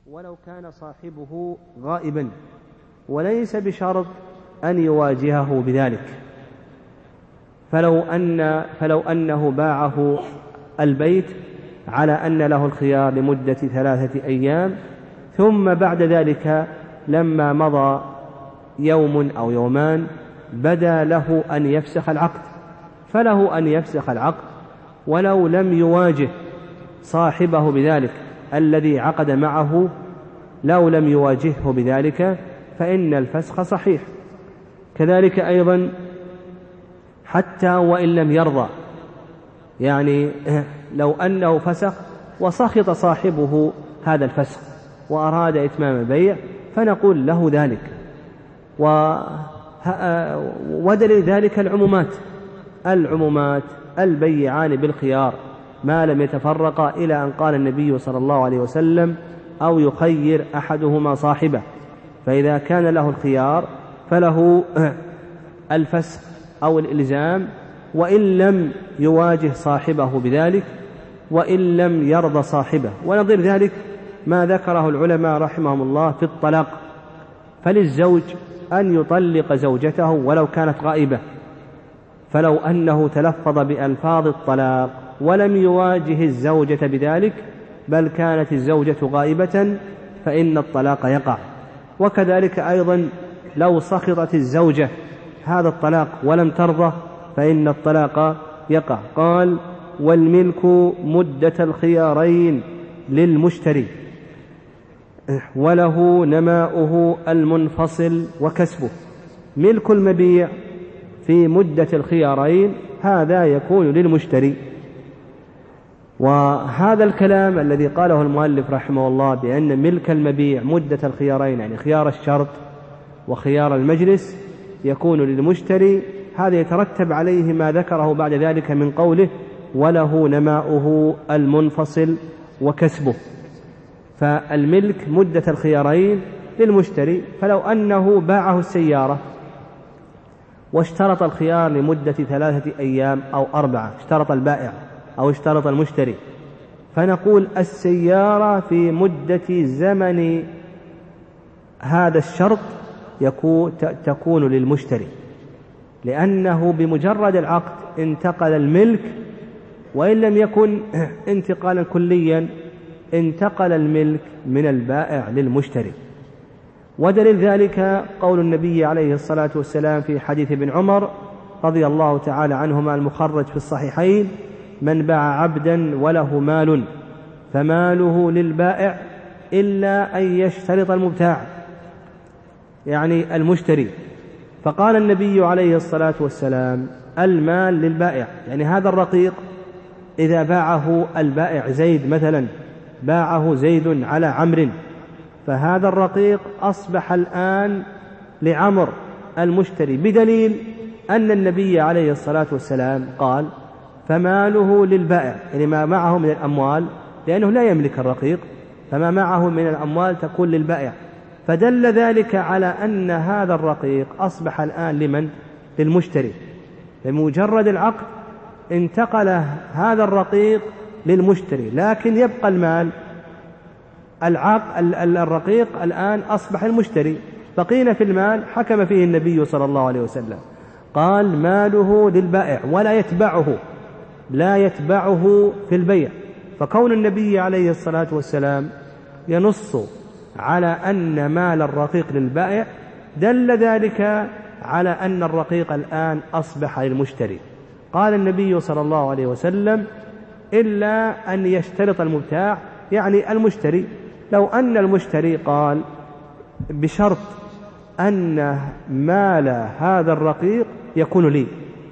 ولو كان صاحبه غائبا، وليس بشرط أن يواجهه بذلك. فلو أنه باعه البيت على أن له الخيار لمدة 3 أيام، ثم بعد ذلك لما مضى يوم أو يومان بدا له أن يفسخ العقد، فله أن يفسخ العقد ولو لم يواجه صاحبه بذلك الذي عقد معه، لو لم يواجهه بذلك فإن الفسخ صحيح. كذلك أيضا حتى وإن لم يرضى، يعني لو أنه فسخ وسخط صاحبه هذا الفسخ وأراد إتمام البيع فنقول له ذلك. ودليل ذلك العمومات البيعان بالخيار ما لم يتفرقا، إلى أن قال النبي صلى الله عليه وسلم أو يخير أحدهما صاحبه، فإذا كان له الخيار فله الفسخ أو الإلزام وإن لم يواجه صاحبه بذلك وإن لم يرضى صاحبه. ونظير ذلك ما ذكره العلماء رحمهم الله في الطلاق، فللزوج أن يطلق زوجته ولو كانت غائبة، فلو أنه تلفظ بألفاظ الطلاق ولم يواجه الزوجة بذلك بل كانت الزوجة غائبة فإن الطلاق يقع. وكذلك أيضا لو سخطت الزوجة هذا الطلاق ولم ترضى فإن الطلاق يقع. قال: والملك مدة الخيارين للمشتري وله نماؤه المنفصل وكسبه. ملك المبيع في مدة الخيارين هذا يكون للمشتري. وهذا الكلام الذي قاله المؤلف رحمه الله بأن ملك المبيع مدة الخيارين، يعني خيار الشرط وخيار المجلس، يكون للمشتري، هذا يترتب عليه ما ذكره بعد ذلك من قوله: وله نماؤه المنفصل وكسبه. فالملك مدة الخيارين للمشتري، فلو أنه باعه السيارة واشترط الخيار لمدة 3 أيام أو 4، اشترط البائع أو اشترط المشتري، فنقول السيارة في مدة زمن هذا الشرط تكون للمشتري، لأنه بمجرد العقد انتقل الملك، وإن لم يكن انتقالا كليا انتقل الملك من البائع للمشتري. ودليل ذلك قول النبي عليه الصلاة والسلام في حديث ابن عمر رضي الله تعالى عنهما المخرج في الصحيحين: من باع عبدا وله مال فماله للبائع إلا أن يشترط المبتاع، يعني المشتري. فقال النبي عليه الصلاة والسلام: المال للبائع، يعني هذا الرقيق إذا باعه البائع زيد مثلا، باعه زيد على عمرو، فهذا الرقيق أصبح الآن لعمر المشتري، بدليل أن النبي عليه الصلاة والسلام قال: فماله للبائع، يعني ما معه من الأموال، لأنه لا يملك الرقيق، فما معه من الأموال تكون للبائع. فدل ذلك على أن هذا الرقيق أصبح الآن لمن؟ للمشتري. بمجرد العقد انتقل هذا الرقيق للمشتري، لكن يبقى المال. الرقيق الآن أصبح المشتري، بقينا في المال حكم فيه النبي صلى الله عليه وسلم، قال: ماله للبائع لا يتبعه في البيع. فكون النبي عليه الصلاة والسلام ينص على أن مال الرقيق للبائع دل ذلك على أن الرقيق الآن أصبح للمشتري. قال النبي صلى الله عليه وسلم: إلا أن يشترط المبتاع، يعني المشتري. لو أن المشتري قال بشرط أن مال هذا الرقيق يكون لي،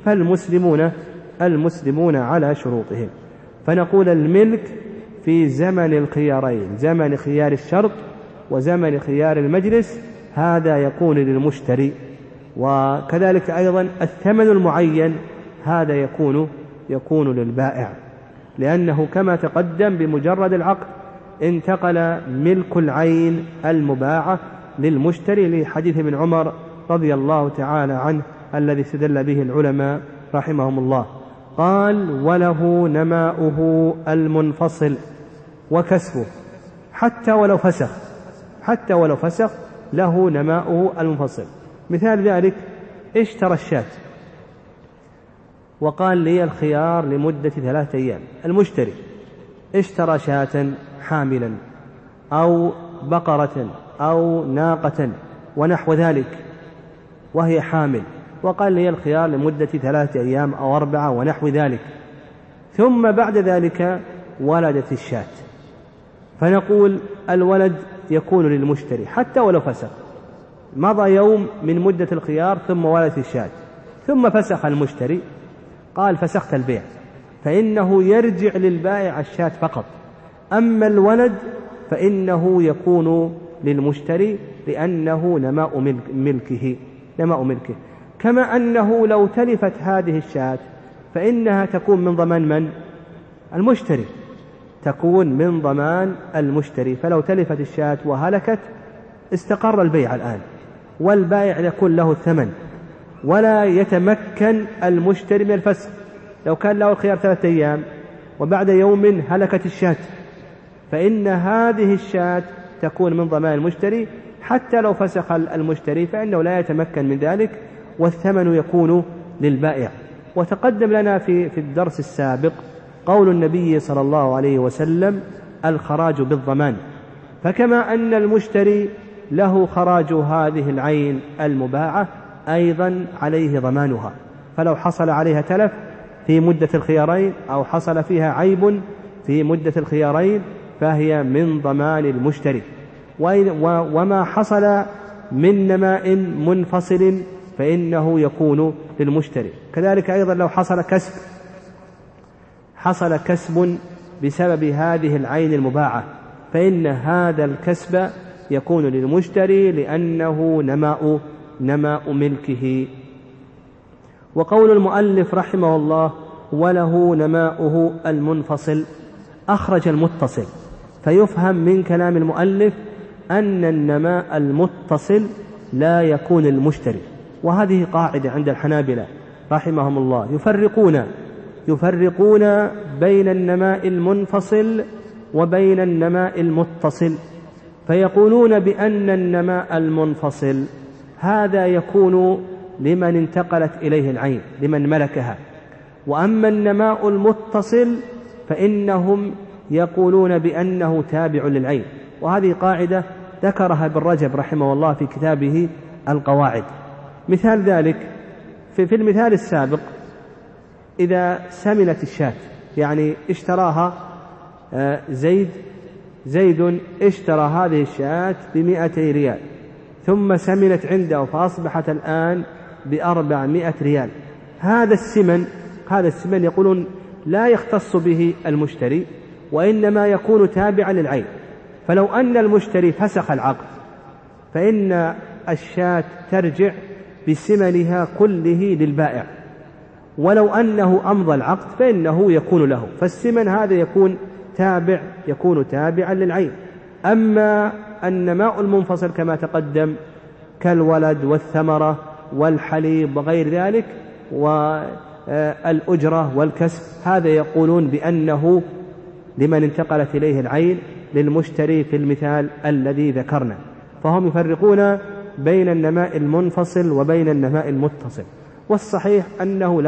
فالمسلمون على شروطهم. فنقول الملك في زمن الخيارين، زمن خيار الشرط وزمن خيار المجلس، هذا يكون للمشتري. وكذلك أيضا الثمن المعين هذا يكون للبائع، لأنه كما تقدم بمجرد العقد انتقل ملك العين المباعة للمشتري، لحديث ابن عمر رضي الله تعالى عنه الذي استدل به العلماء رحمهم الله. قال: وله نماؤه المنفصل وكسبه. حتى ولو فسخ له نماؤه المنفصل. مثال ذلك: اشترى الشاة وقال لي الخيار لمدة 3 أيام. المشتري اشترى شاة حاملا أو بقرة أو ناقة ونحو ذلك وهي حامل، وقال لي الخيار لمدة 3 أيام أو 4 ونحو ذلك، ثم بعد ذلك ولدت الشاة، فنقول الولد يكون للمشتري حتى ولو فسخ. مضى يوم من مدة الخيار ثم ولدت الشاة، ثم فسخ المشتري، قال فسخت البيع، فإنه يرجع للبائع الشاة فقط. أما الولد فإنه يكون للمشتري لأنه نماء ملكه. كما أنه لو تلفت هذه الشاة فإنها تكون من ضمان من؟ المشتري، تكون من ضمان المشتري. فلو تلفت الشاة وهلكت استقر البيع الآن، والبائع يكون له الثمن ولا يتمكن المشتري من الفسخ. لو كان له الخيار 3 أيام وبعد يوم هلكت الشاة فإن هذه الشاة تكون من ضمان المشتري، حتى لو فسخ المشتري فإنه لا يتمكن من ذلك والثمن يكون للبائع. وتقدم لنا في الدرس السابق قول النبي صلى الله عليه وسلم: الخراج بالضمان. فكما أن المشتري له خراج هذه العين المباعة أيضا عليه ضمانها، فلو حصل عليها تلف في مدة الخيارين أو حصل فيها عيب في مدة الخيارين فهي من ضمان المشتري. وما حصل من نماء منفصل فإنه يكون للمشتري. كذلك أيضا لو حصل كسب بسبب هذه العين المباعة فإن هذا الكسب يكون للمشتري لأنه نماء ملكه. وقول المؤلف رحمه الله: وله نماؤه المنفصل، أخرج المتصل، فيفهم من كلام المؤلف أن النماء المتصل لا يكون للمشتري. وهذه قاعدة عند الحنابلة رحمهم الله، يفرقون بين النماء المنفصل وبين النماء المتصل، فيقولون بأن النماء المنفصل هذا يكون لمن انتقلت إليه العين، لمن ملكها. وأما النماء المتصل فإنهم يقولون بأنه تابع للعين. وهذه قاعدة ذكرها ابن رجب رحمه الله في كتابه القواعد. مثال ذلك في المثال السابق: إذا سمنت الشاة، يعني اشتراها زيد اشترى هذه الشاة ب200 ريال، ثم سمنت عنده فأصبحت الآن ب400 ريال. هذا السمن يقولون لا يختص به المشتري وإنما يكون تابعا للعين. فلو أن المشتري فسخ العقد فإن الشاة ترجع بسمنها كله للبائع، ولو أنه أمضى العقد فإنه يكون له، فالسمن هذا يكون تابعا للعين. أما النماء المنفصل كما تقدم كالولد والثمرة والحليب وغير ذلك والأجرة والكسب، هذا يقولون بأنه لمن انتقلت إليه العين للمشتري في المثال الذي ذكرنا. فهم يفرقون بين النماء المنفصل وبين النماء المتصل، والصحيح أنه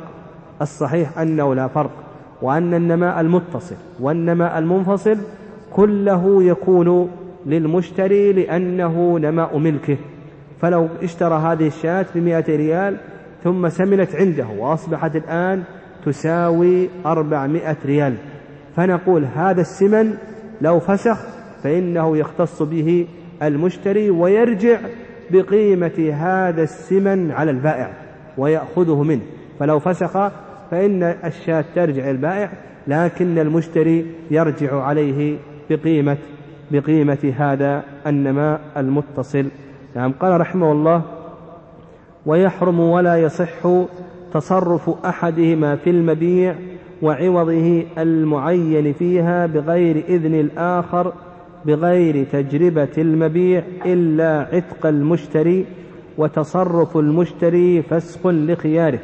لا فرق، وأن النماء المتصل والنماء المنفصل كله يكون للمشتري لأنه نماء ملكه. فلو اشترى هذه الشاة ب100 ريال ثم سمنت عنده وأصبحت الآن تساوي 400 ريال، فنقول هذا السمن لو فسخ فإنه يختص به المشتري ويرجع بقيمة هذا السمن على البائع ويأخذه منه. فلو فسخ فإن الشاة ترجع البائع، لكن المشتري يرجع عليه بقيمة هذا النماء المتصل. نعم. قال رحمه الله: ويحرم ولا يصح تصرف أحدهما في المبيع وعوضه المعين فيها بغير إذن الآخر بغير تجربة المبيع إلا عتق المشتري، وتصرف المشتري فسخ لخياره.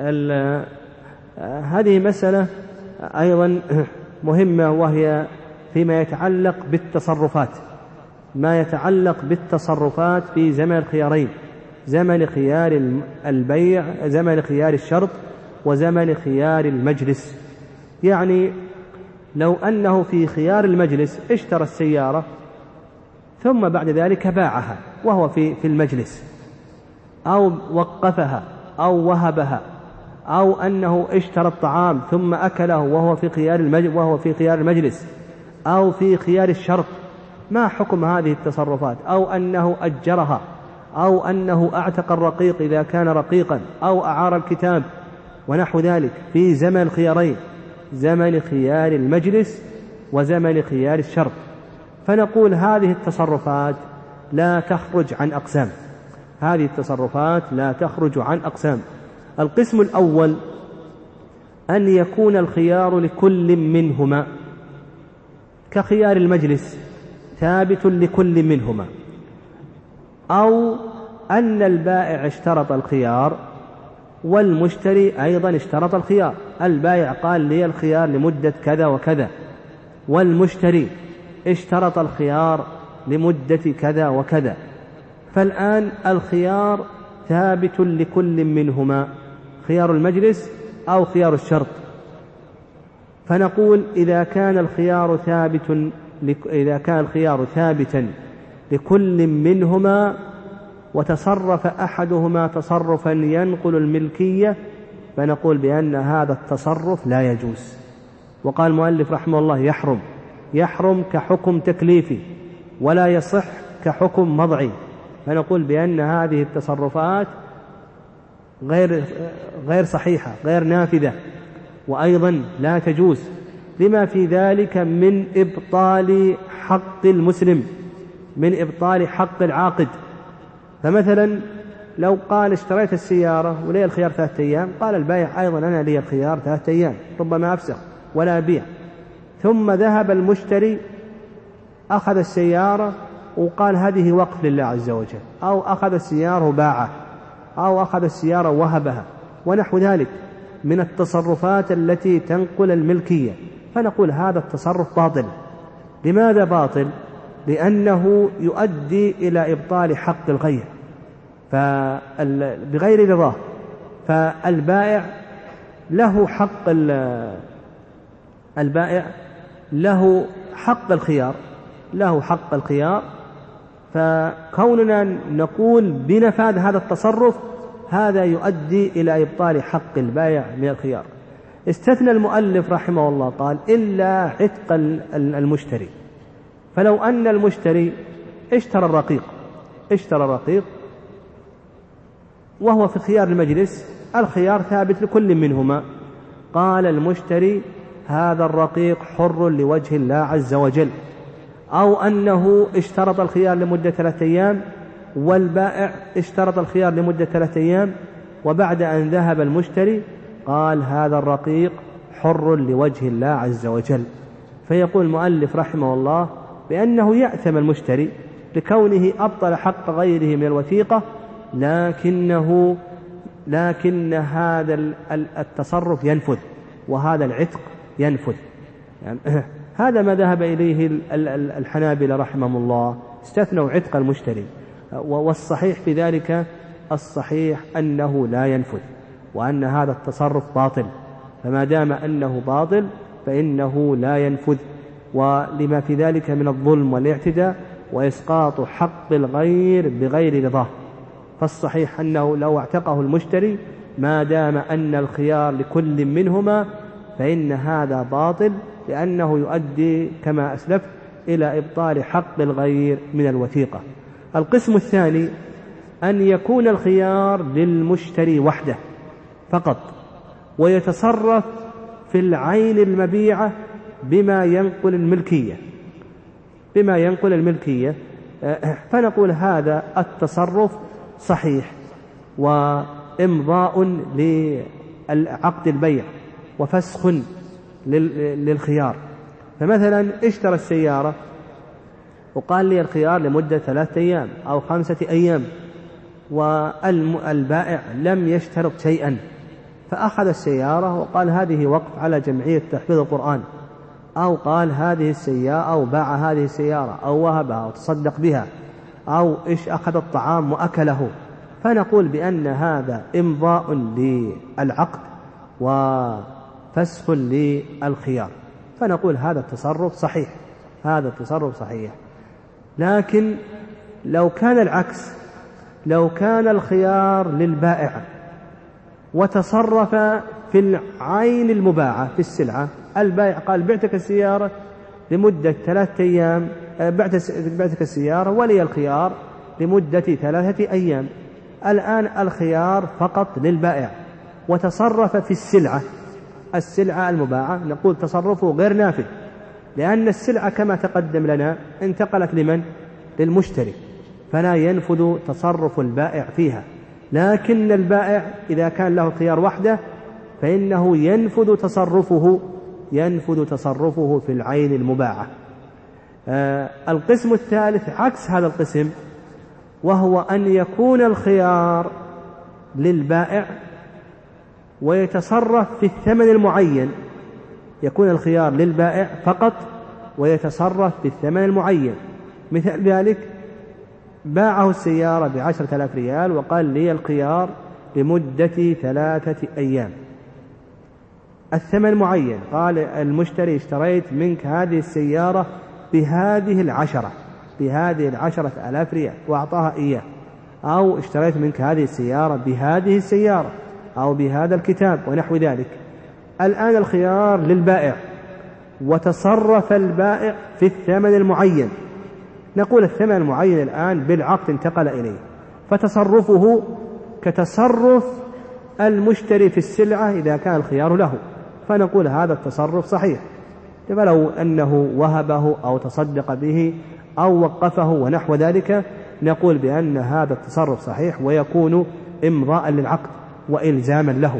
هذه مسألة أيضا مهمة، وهي فيما يتعلق بالتصرفات، ما يتعلق بالتصرفات في زمن الخيارين، زمن خيار البيع، زمن خيار الشرط، وزمن خيار المجلس. يعني لو أنه في خيار المجلس اشترى السيارة ثم بعد ذلك باعها وهو في المجلس، أو وقفها أو وهبها، أو أنه اشترى الطعام ثم أكله وهو في خيار المجلس أو في خيار الشرط، ما حكم هذه التصرفات؟ أو أنه أجرها، أو أنه أعتق الرقيق إذا كان رقيقا، أو أعار الكتاب ونحو ذلك في زمن الخيارين، زمن خيار المجلس وزمن خيار الشرط. فنقول هذه التصرفات لا تخرج عن أقسام، هذه التصرفات لا تخرج عن أقسام. القسم الأول أن يكون الخيار لكل منهما، كخيار المجلس ثابت لكل منهما، أو أن البائع اشترط الخيار والمشتري أيضا اشترط الخيار، البائع قال لي الخيار لمدة كذا وكذا، والمشتري اشترط الخيار لمدة كذا وكذا، فالآن الخيار ثابت لكل منهما، خيار المجلس أو خيار الشرط. فنقول إذا كان الخيار ثابتا لكل منهما وتصرف أحدهما تصرفا ينقل الملكية، فنقول بأن هذا التصرف لا يجوز. وقال المؤلف رحمه الله يحرم كحكم تكليفي ولا يصح كحكم وضعي، فنقول بأن هذه التصرفات غير صحيحة، غير نافذة، وأيضا لا تجوز لما في ذلك من إبطال حق المسلم، من إبطال حق العاقد. فمثلا لو قال اشتريت السيارة ولي الخيار 3 أيام، قال البائع أيضا أنا لي الخيار 3 أيام، ربما أفسخ ولا أبيع، ثم ذهب المشتري أخذ السيارة وقال هذه وقف لله عز وجل، أو أخذ السيارة وباعه، أو أخذ السيارة وهبها ونحو ذلك من التصرفات التي تنقل الملكية، فنقول هذا التصرف باطل. لماذا باطل؟ لأنه يؤدي إلى إبطال حق الغير بغير رضاه. فالبائع له حق الخيار، فكوننا نقول بنفاذ هذا التصرف هذا يؤدي إلى إبطال حق البائع من الخيار. استثنى المؤلف رحمه الله قال إلا عتق المشتري. فلو أن المشتري اشترى الرقيق وهو في خيار المجلس، الخيار ثابت لكل منهما، قال المشتري هذا الرقيق حر لوجه الله عز وجل، أو أنه اشترط الخيار لمدة 3 أيام والبائع اشترط الخيار لمدة 3 أيام، وبعد أن ذهب المشتري قال هذا الرقيق حر لوجه الله عز وجل. فيقول المؤلف رحمه الله بأنه يأثم المشتري لكونه أبطل حق غيره من الوثيقة، لكن هذا التصرف ينفذ وهذا العتق ينفذ. يعني هذا ما ذهب إليه الحنابلة رحمهم الله، استثنوا عتق المشتري، والصحيح في ذلك الصحيح أنه لا ينفذ، وأن هذا التصرف باطل، فما دام أنه باطل فإنه لا ينفذ، ولما في ذلك من الظلم والاعتداء وإسقاط حق الغير بغير رضاه. فالصحيح أنه لو اعتقه المشتري ما دام أن الخيار لكل منهما فإن هذا باطل، لأنه يؤدي كما أسلفت إلى إبطال حق الغير من الوثيقة. القسم الثاني أن يكون الخيار للمشتري وحده فقط، ويتصرف في العين المبيعة بما ينقل الملكية، فنقول هذا التصرف صحيح وإمضاء لعقد البيع وفسخ للخيار. فمثلا اشترى السيارة وقال لي الخيار لمدة 3 أيام أو 5 أيام، والبائع لم يشترط شيئا، فأخذ السيارة وقال هذه وقف على جمعية تحفيظ القرآن، أو قال هذه السيارة أو باع هذه السيارة أو وهبها أو تصدق بها أو أخذ الطعام وأكله، فنقول بأن هذا إمضاء للعقد وفسخ للخيار، فنقول هذا التصرف صحيح، هذا التصرف صحيح. لكن لو كان العكس، لو كان الخيار للبائع وتصرف في العين المباعة في السلعة، البائع قال بعتك السيارة لمدة 3 أيام، بعتك السيارة ولي الخيار لمدة 3 أيام، الآن الخيار فقط للبائع وتصرف في السلعة المباعة، نقول تصرفه غير نافذ، لأن السلعة كما تقدم لنا انتقلت لمن؟ للمشتري، فلا ينفذ تصرف البائع فيها. لكن البائع إذا كان له الخيار وحده فإنه ينفذ تصرفه في العين المباعة. القسم الثالث عكس هذا القسم، وهو أن يكون الخيار للبائع ويتصرف في الثمن المعين، يكون الخيار للبائع فقط ويتصرف في الثمن المعين. مثل ذلك باعه السيارة ب10,000 ريال وقال لي الخيار لمدة 3 أيام، الثمن معين، قال المشتري اشتريت منك هذه السيارة بهذه 10,000 ريال وأعطاها إياه، أو اشتريت منك هذه السيارة بهذه السيارة أو بهذا الكتاب ونحو ذلك. الآن الخيار للبائع وتصرف البائع في الثمن المعين، نقول الثمن المعين الآن بالعقد انتقل إليه، فتصرفه كتصرف المشتري في السلعة إذا كان الخيار له، فنقول هذا التصرف صحيح. فلو أنه وهبه أو تصدق به أو وقفه ونحو ذلك، نقول بأن هذا التصرف صحيح ويكون إمضاء للعقد وإلزاما له.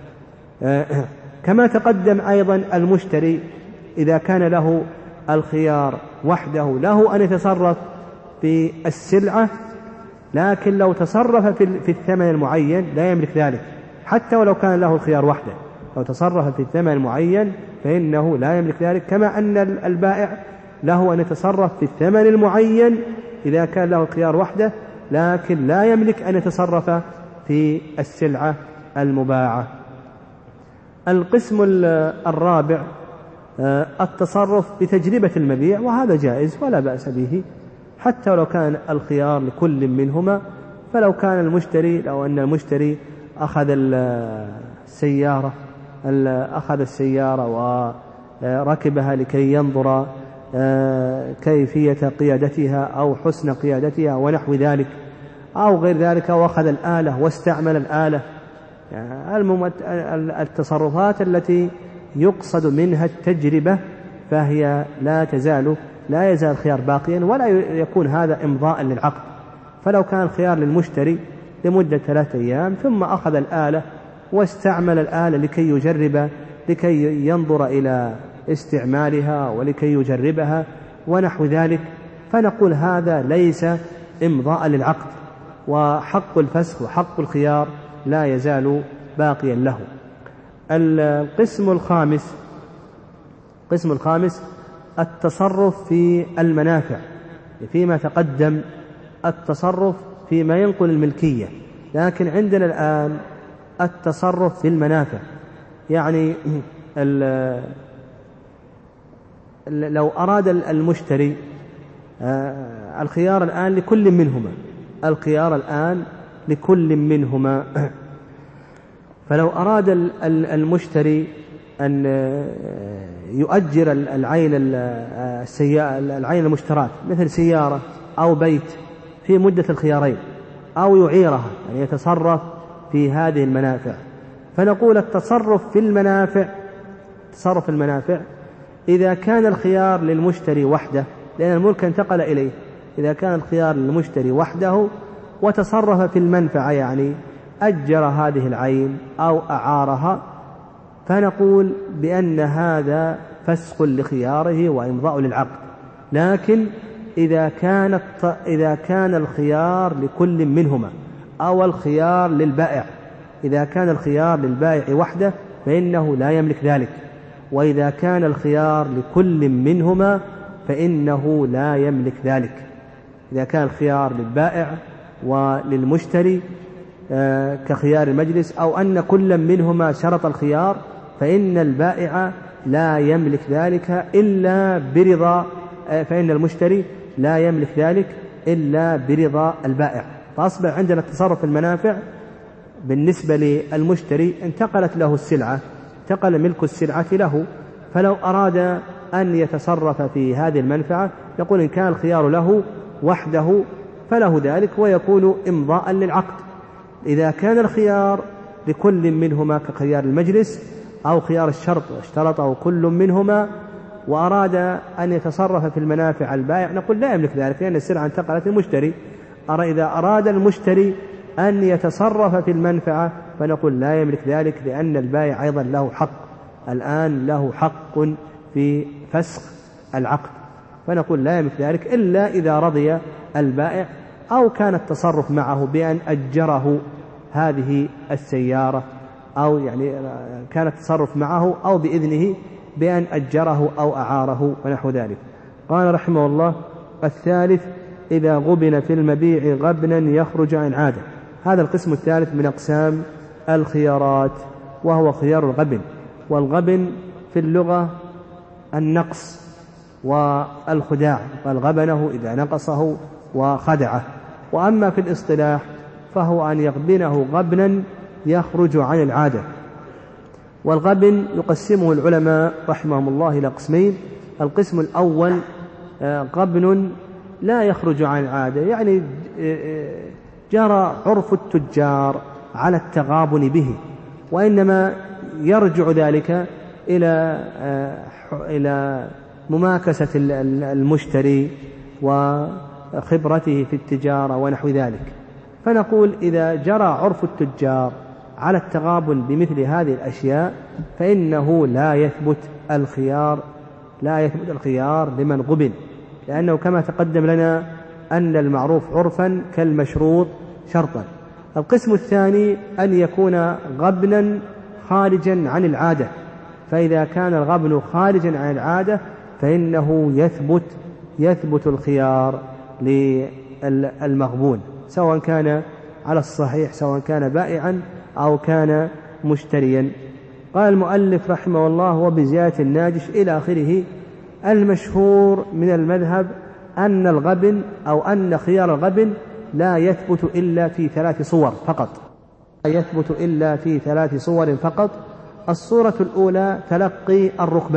كما تقدم أيضا المشتري إذا كان له الخيار وحده له أن يتصرف في السلعة، لكن لو تصرف في الثمن المعين لا يملك ذلك، حتى ولو كان له الخيار وحده، لو تصرف في الثمن المعين فإنه لا يملك ذلك، كما أن البائع له أن يتصرف في الثمن المعين إذا كان له الخيار وحده، لكن لا يملك أن يتصرف في السلعة المباعة. القسم الرابع التصرف بتجربة المبيع، وهذا جائز ولا بأس به حتى ولو كان الخيار لكل منهما. فلو كان المشتري، لو أن المشتري أخذ السيارة وركبها لكي ينظر كيفية قيادتها أو حسن قيادتها ونحو ذلك أو غير ذلك، وأخذ الآلة واستعمل الآلة، التصرفات التي يقصد منها التجربة فهي لا يزال الخيار باقيا ولا يكون هذا إمضاء للعقد. فلو كان الخيار للمشتري لمدة 3 أيام ثم أخذ الآلة واستعمل الآلة لكي يجرب، لكي ينظر إلى استعمالها ولكي يجربها ونحو ذلك، فنقول هذا ليس إمضاء للعقد، وحق الفسخ وحق الخيار لا يزال باقيا له. القسم الخامس التصرف في المنافع، فيما تقدم التصرف فيما ينقل الملكية، لكن عندنا الآن التصرف في المنافع. يعني لو أراد المشتري الخيار الآن لكل منهما، فلو أراد المشتري أن يؤجر العين المشترات مثل سيارة أو بيت في مدة الخيارين، أو يعيرها، يعني يتصرف في هذه المنافع، فنقول التصرف في المنافع إذا كان الخيار للمشتري وحده، لأن الملك انتقل إليه، إذا كان الخيار للمشتري وحده وتصرف في المنفعة، يعني أجر هذه العين أو أعارها، فنقول بأن هذا فسخ لخياره وإمضاء للعقد. لكن إذا كان الخيار لكل منهما أو الخيار للبائع، إذا كان الخيار للبائع وحده فإنه لا يملك ذلك، وإذا كان الخيار لكل منهما فإنه لا يملك ذلك. إذا كان الخيار للبائع وللمشتري كخيار المجلس، أو أن كل منهما شرط الخيار، فإن البائع لا يملك ذلك إلا برضا، فإن المشتري لا يملك ذلك إلا برضا البائع. فأصبح عندنا التصرف المنافع بالنسبة للمشتري، انتقلت له السلعة، انتقل ملك السلعة له، فلو أراد أن يتصرف في هذه المنفعة يقول إن كان الخيار له وحده فله ذلك ويكون إمضاء للعقد. إذا كان الخيار لكل منهما كخيار المجلس أو خيار الشرط اشترطه كل منهما وأراد أن يتصرف في المنافع البائع، نقول لا يملك ذلك لأن السلعة انتقلت للمشتري. إذا أراد المشتري أن يتصرف في المنفعة فنقول لا يملك ذلك، لأن البائع أيضا له حق، الآن له حق في فسخ العقد، فنقول لا يملك ذلك إلا إذا رضي البائع أو كان التصرف معه بأن أجره هذه السيارة، أو يعني كان التصرف معه أو بإذنه بأن أجره أو أعاره ونحو ذلك. قال رحمه الله: الثالث إذا غبن في المبيع غبنا يخرج عن عادة. هذا القسم الثالث من أقسام الخيارات، وهو خيار الغبن. والغبن في اللغة النقص والخداع، قال غبنه إذا نقصه وخدعه. وأما في الاصطلاح فهو أن يغبنه غبنا يخرج عن العادة. والغبن يقسمه العلماء رحمهم الله إلى قسمين. القسم الأول غبن لا يخرج عن العادة، يعني جرى عرف التجار على التغابن به، وإنما يرجع ذلك إلى مماكسة المشتري وخبرته في التجارة ونحو ذلك. فنقول إذا جرى عرف التجار على التغابن بمثل هذه الأشياء فإنه لا يثبت الخيار لمن غبن، لأنه كما تقدم لنا أن المعروف عرفا كالمشروط شرطا. القسم الثاني أن يكون غبنا خارجا عن العادة، فإذا كان الغبن خارجا عن العادة فإنه يثبت الخيار للمغبون، سواء كان على الصحيح، سواء كان بائعا أو كان مشتريا. قال المؤلف رحمه الله: وبزيادة الناجش إلى آخره. المشهور من المذهب أن الغبن أو أن خيار الغبن لا يثبت إلا في 3 صور فقط، لا يثبت إلا في 3 صور فقط. الصورة الأولى تلقي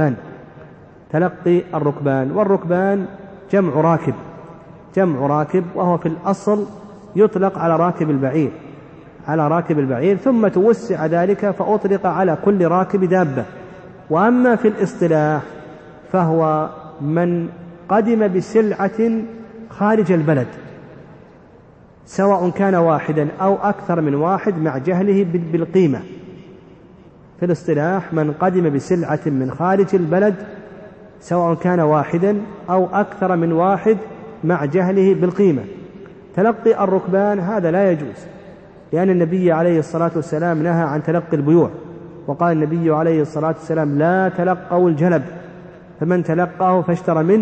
الركبان، والركبان جمع راكب، وهو في الأصل يطلق على راكب البعير، ثم توسع ذلك فأطلق على كل راكب دابة. وأما في الاصطلاح فهو من قدم بسلعة خارج البلد، سواء كان واحدا أو أكثر من واحد مع جهله بالقيمة. في الاصطلاح من قدم بسلعة من خارج البلد، سواء كان واحدا أو أكثر من واحد مع جهله بالقيمة. تلقي الركبان هذا لا يجوز، لأن النبي عليه الصلاة والسلام نهى عن تلقي البيوع، وقال النبي عليه الصلاة والسلام: لا تلقوا الجلب، فمن تلقاه فاشترى منه،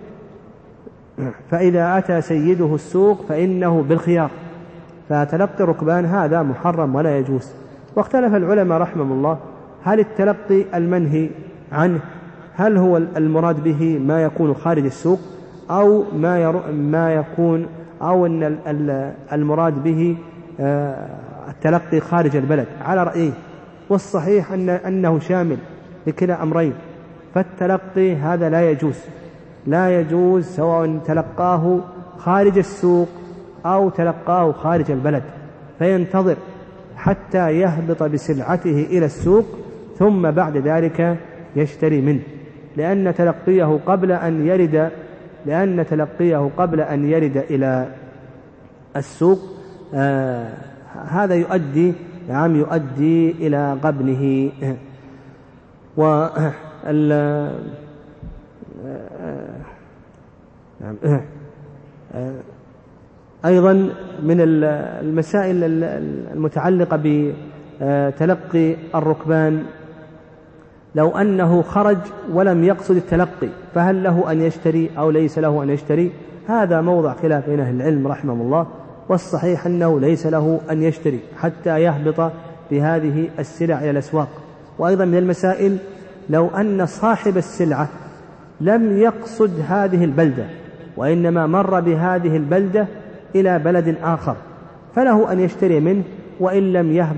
فإذا أتى سيده السوق فإنه بالخيار. فتلقي الركبان هذا محرم ولا يجوز. واختلف العلماء رحمهم الله: هل التلقي المنهي عنه هل هو المراد به ما يكون خارج السوق، أو ما يكون، أو أن المراد به التلقي خارج البلد؟ على رأيه، والصحيح أنه شامل لكلا أمرين. فالتلقي هذا لا يجوز سواء تلقاه خارج السوق أو تلقاه خارج البلد، فينتظر حتى يهبط بسلعته إلى السوق ثم بعد ذلك يشتري منه، لأن تلقيه قبل أن يرد إلى السوق هذا يؤدي إلى غبنه. أيضا من المسائل المتعلقة بتلقي الركبان لو أنه خرج ولم يقصد التلقي فهل له أن يشتري أو ليس له أن يشتري؟ هذا موضع خلاف بين أهل العلم رحمه الله، والصحيح أنه ليس له أن يشتري حتى يهبط بهذه السلع إلى الأسواق. وأيضا من المسائل لو أن صاحب السلعة لم يقصد هذه البلدة وإنما مر بهذه البلدة إلى بلد آخر فله أن يشتري منه وإن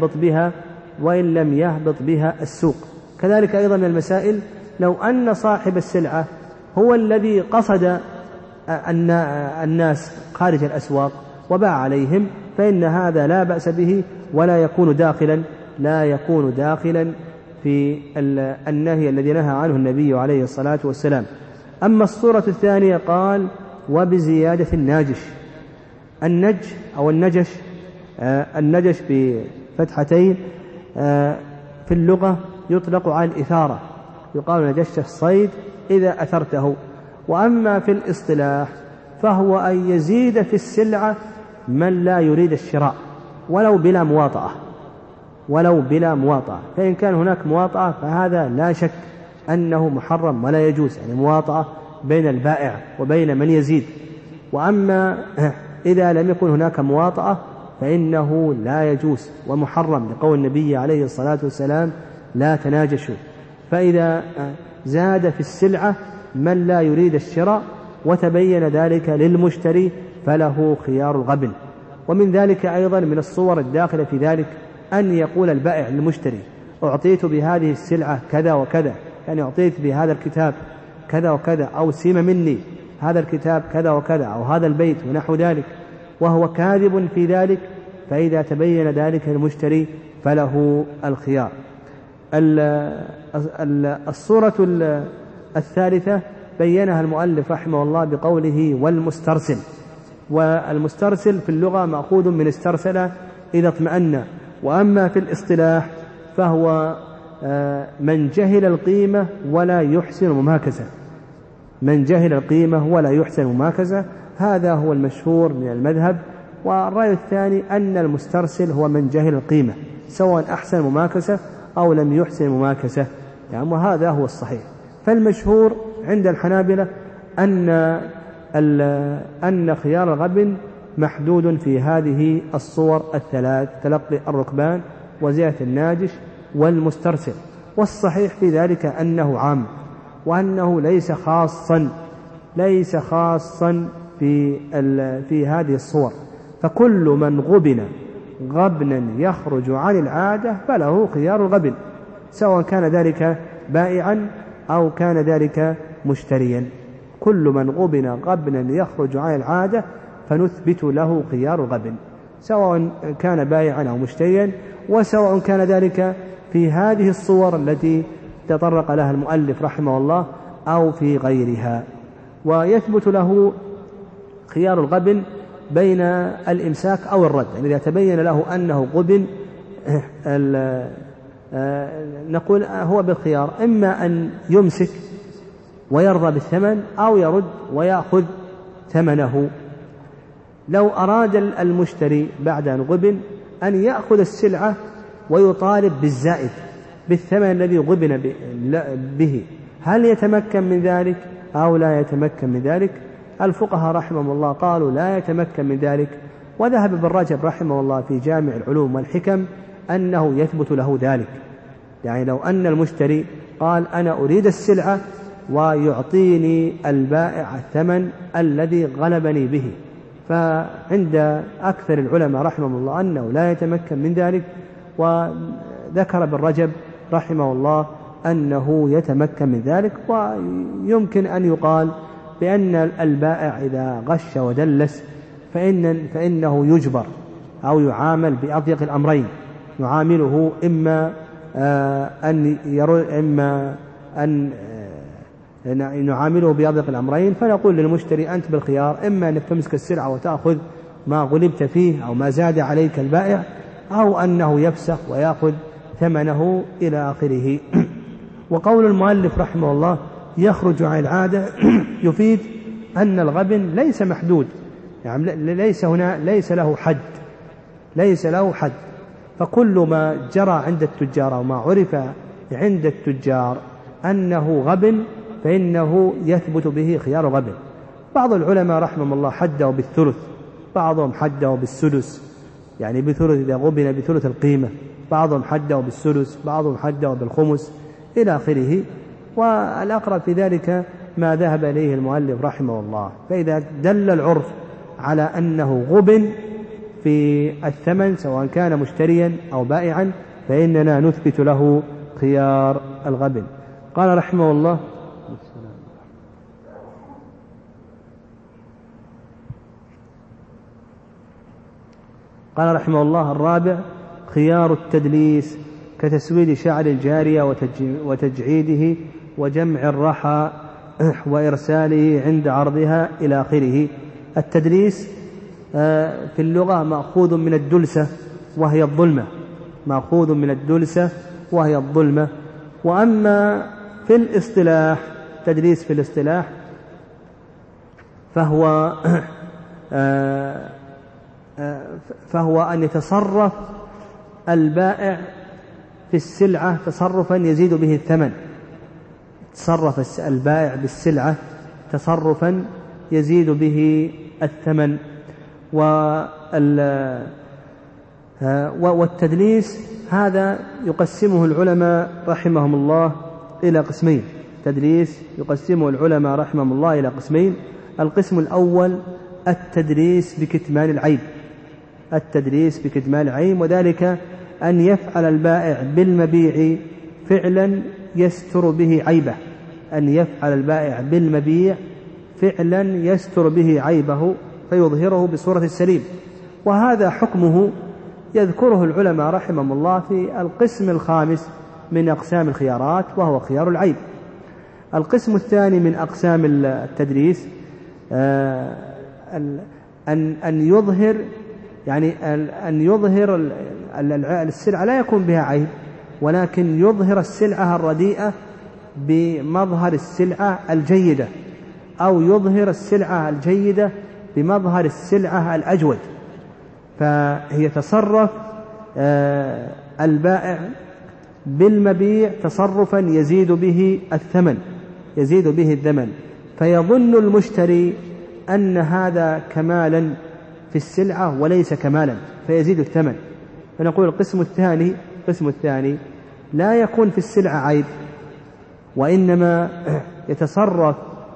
لم يهبط بها السوق. كذلك أيضا من المسائل لو أن صاحب السلعة هو الذي قصد الناس خارج الأسواق وباع عليهم فإن هذا لا بأس به ولا يكون داخلا في النهي الذي نهى عنه النبي عليه الصلاة والسلام. أما الصورة الثانية قال وبزيادة النج أو النجش بفتحتين في اللغة يطلق على الإثارة، يقال نجشت الصيد إذا أثرته. وأما في الاصطلاح فهو أن يزيد في السلعة من لا يريد الشراء ولو بلا مواطأة، فإن كان هناك مواطأة فهذا لا شك أنه محرم ولا يجوز، يعني مواطأة بين البائع وبين من يزيد. وأما إذا لم يكن هناك مواطأة فإنه لا يجوز ومحرم، لقول النبي عليه الصلاة والسلام لا تناجشوا. فإذا زاد في السلعة من لا يريد الشراء وتبين ذلك للمشتري فله خيار الغبن. ومن ذلك أيضا من الصور الداخلة في ذلك أن يقول البائع للمشتري أعطيت بهذه السلعة كذا وكذا، يعني أعطيت بهذا الكتاب كذا وكذا، أو سيم مني هذا الكتاب كذا وكذا، أو هذا البيت ونحو ذلك، وهو كاذب في ذلك، فإذا تبين ذلك للمشتري فله الخيار. الصورة الثالثة بينها المؤلف رحمه الله بقوله والمسترسل. والمسترسل في اللغة مأخوذ من استرسل إذا اطمأن. وأما في الاصطلاح فهو من جهل القيمة ولا يحسن المماكسة، هذا هو المشهور من المذهب. والرأي الثاني أن المسترسل هو من جهل القيمة سواء أحسن مماكسة أو لم يحسن مماكسة، يعني وهذا هو الصحيح. فالمشهور عند الحنابلة أن خيار الغبن محدود في هذه الصور الثلاث: تلقي الركبان وزيادة الناجش والمسترسل. والصحيح في ذلك أنه عام، وأنه ليس خاصا في هذه الصور. فكل من غبن غبنا يخرج عن العادة فله خيار الغبن، سواء كان ذلك بائعا أو كان ذلك مشتريا. كل من غبن غبنا يخرج عن العادة فنثبت له خيار الغبن، سواء كان بائعا أو مشتريا، وسواء كان ذلك في هذه الصور التي تطرق لها المؤلف رحمه الله أو في غيرها. ويثبت له خيار الغبن بين الإمساك أو الرد، يعني إذا تبين له أنه غبن نقول هو بالخيار، إما أن يمسك ويرضى بالثمن أو يرد ويأخذ ثمنه. لو أراد المشتري بعد أن غبن أن يأخذ السلعة ويطالب بالزائد بالثمن الذي غبن به، هل يتمكن من ذلك أو لا يتمكن من ذلك؟ الفقهاء رحمهم الله قالوا لا يتمكن من ذلك، وذهب ابن رجب رحمه الله في جامع العلوم والحكم أنه يثبت له ذلك. يعني لو أن المشتري قال أنا أريد السلعة ويعطيني البائع الثمن الذي غلبني به، فعند أكثر العلماء رحمهم الله أنه لا يتمكن من ذلك، وذكر ابن رجب رحمه الله أنه يتمكن من ذلك. ويمكن أن يقال بأن البائع إذا غش ودلس فإنه يجبر أو يعامل بأضيق الأمرين، يعامله إما أن نعامله بأضيق الأمرين، فنقول للمشتري أنت بالخيار، إما أنك تمسك السلعة وتأخذ ما غلبت فيه أو ما زاد عليك البائع، أو أنه يفسخ ويأخذ ثمنه إلى آخره. وقول المؤلف رحمه الله يخرج عن العادة يفيد أن الغبن ليس محدود، يعني ليس له حد، فكل ما جرى عند التجار وما عرف عند التجار أنه غبن فإنه يثبت به خيار غبن. بعض العلماء رحمهم الله حدوا بالثلث، بعضهم حدوا بالسدس، يعني بثلث إذا غبن بثلث القيمة، بعضهم حدوا بالسدس، بعضهم حدوا بالخمس إلى آخره. والأقرب في ذلك ما ذهب إليه المؤلف رحمه الله. فإذا دل العرف على أنه غبن في الثمن سواء كان مشتريا أو بائعا فإننا نثبت له خيار الغبن. قال رحمه الله الرابع خيار التدليس كتسويد شعر الجارية وتجعيده وجمع الرحى وإرساله عند عرضها إلى آخره. التدليس في اللغة مأخوذ من الدلسة وهي الظلمة، مأخوذ من الدلسة وهي الظلمة. وأما في الاصطلاح تدليس في الاصطلاح فهو أن يتصرف البائع في السلعة تصرفا يزيد به الثمن، تصرف البائع بالسلعة تصرفا يزيد به الثمن. والتدليس هذا يقسمه العلماء رحمهم الله إلى قسمين. تدليس يقسمه العلماء رحمهم الله إلى قسمين. القسم الأول التدليس بكتمان العيب، التدليس بكتمان العيب، وذلك أن يفعل البائع بالمبيع فعلا يستر به عيبه، أن يفعل البائع بالمبيع فعلا يستر به عيبه فيظهره بصورة السليم. وهذا حكمه يذكره العلماء رحمهم الله في القسم الخامس من أقسام الخيارات وهو خيار العيب. القسم الثاني من أقسام التدليس أن يظهر، يعني أن يظهر السلعة لا يكون بها عيب، ولكن يظهر السلعة الرديئة بمظهر السلعة الجيدة، أو يظهر السلعة الجيدة بمظهر السلعة الأجود. فهي تصرف البائع بالمبيع تصرفا يزيد به الثمن، يزيد به الثمن، فيظن المشتري أن هذا كمالا في السلعة وليس كمالا فيزيد الثمن. فنقول القسم الثاني لا يكون في السلعة عيب، وإنما يتصرف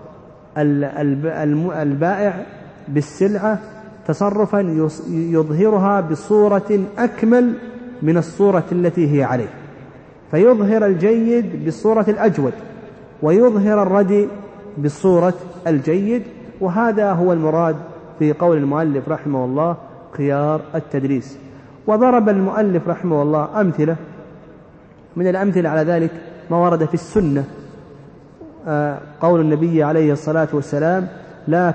البائع بالسلعة تصرفا يظهرها بصورة أكمل من الصورة التي هي عليه، فيظهر الجيد بالصورة الأجود ويظهر الردي بالصورة الجيد. وهذا هو المراد في قول المؤلف رحمه الله خيار التدليس. وضرب المؤلف رحمه الله أمثلة، من الأمثلة على ذلك ما ورد في السنة، قول النبي عليه الصلاة والسلام لا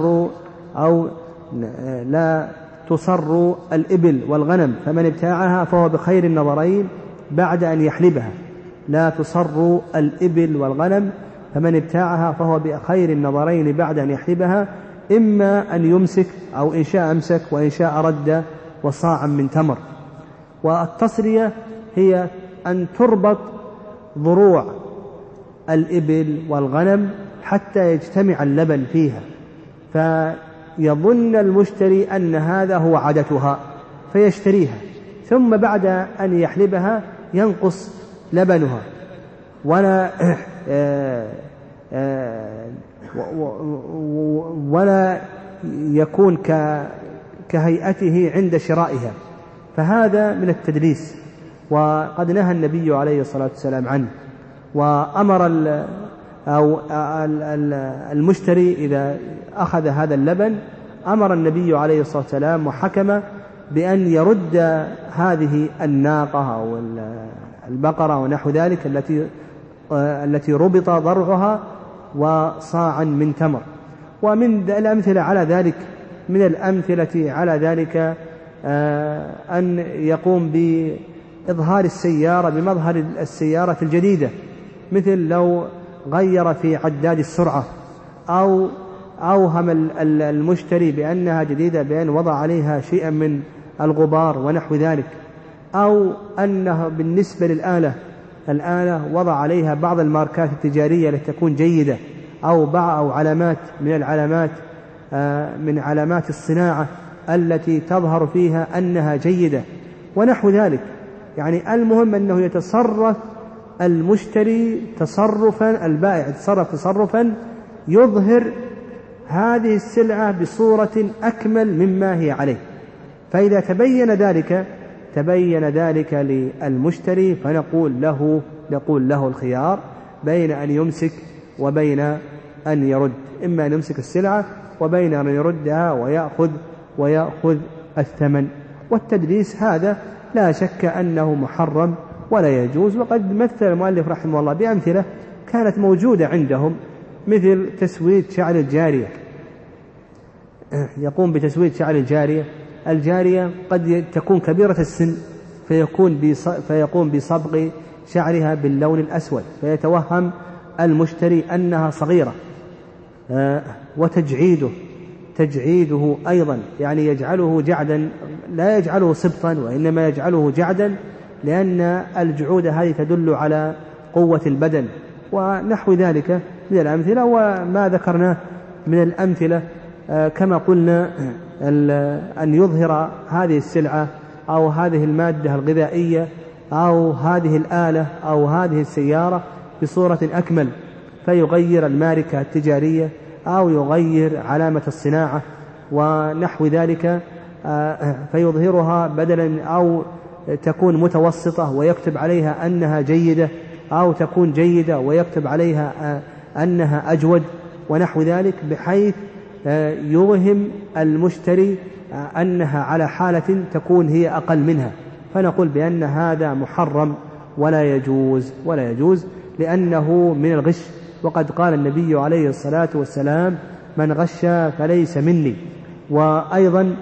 تصر الإبل والغنم فمن ابتاعها فهو بخير النظرين بعد أن يحلبها. لا تصر الإبل والغنم فمن ابتاعها فهو بخير النظرين بعد أن يحلبها، إما أن يمسك أو إن شاء أمسك وإن شاء رد وصاعا من تمر. والتصرية هي أن تربط ضروع الإبل والغنم حتى يجتمع اللبن فيها، فيظن المشتري أن هذا هو عادتها فيشتريها، ثم بعد أن يحلبها ينقص لبنها ولا يكون كهيئته عند شرائها، فهذا من التدليس، وقد نهى النبي عليه الصلاة والسلام عنه. وأمر المشتري إذا أخذ هذا اللبن أمر النبي عليه الصلاة والسلام وحكم بأن يرد هذه الناقة أو البقرة ونحو ذلك التي ربط ضرعها وصاعا من تمر. ومن الأمثلة على ذلك، من الأمثلة على ذلك أن يقوم بإظهار السيارة بمظهر السيارة الجديدة، مثل لو غير في عداد السرعة أو أوهم المشتري بأنها جديدة بأن وضع عليها شيئا من الغبار ونحو ذلك، أو أنه بالنسبة للآلة الآلة وضع عليها بعض الماركات التجارية التي تكون جيدة أو علامات من علامات الصناعة التي تظهر فيها أنها جيدة ونحو ذلك. يعني المهم أنه يتصرف المشتري تصرفا، البائع يتصرف تصرفا يظهر هذه السلعة بصورة أكمل مما هي عليه. فإذا تبين ذلك للمشتري فنقول له الخيار بين أن يمسك وبين أن يرد، إما أن يمسك السلعة وبين أن يردها ويأخذ الثمن. والتدليس هذا لا شك أنه محرم ولا يجوز. وقد مثل المؤلف رحمه الله بأمثلة كانت موجودة عندهم، مثل تسويد شعر الجارية. يقوم بتسويد شعر الجارية قد تكون كبيرة السن، فيقوم بصبغ شعرها باللون الأسود، فيتوهم المشتري أنها صغيرة. وتجعيده أيضا، يعني يجعله جعدا، لا يجعله سبطا وإنما يجعله جعدا، لأن الجعود هذه تدل على قوة البدن ونحو ذلك من الأمثلة. وما ذكرناه من الأمثلة كما قلنا أن يظهر هذه السلعة أو هذه المادة الغذائية أو هذه الآلة أو هذه السيارة بصورة أكمل، فيغير الماركة التجارية أو يغير علامة الصناعة ونحو ذلك، فيظهرها بدلا، أو تكون متوسطة ويكتب عليها أنها جيدة، أو تكون جيدة ويكتب عليها أنها أجود ونحو ذلك، بحيث يوهم المشتري أنها على حالة تكون هي أقل منها. فنقول بأن هذا محرم ولا يجوز لأنه من الغش. وقد قال النبي عليه الصلاة والسلام: من غش فليس مني. وأيضا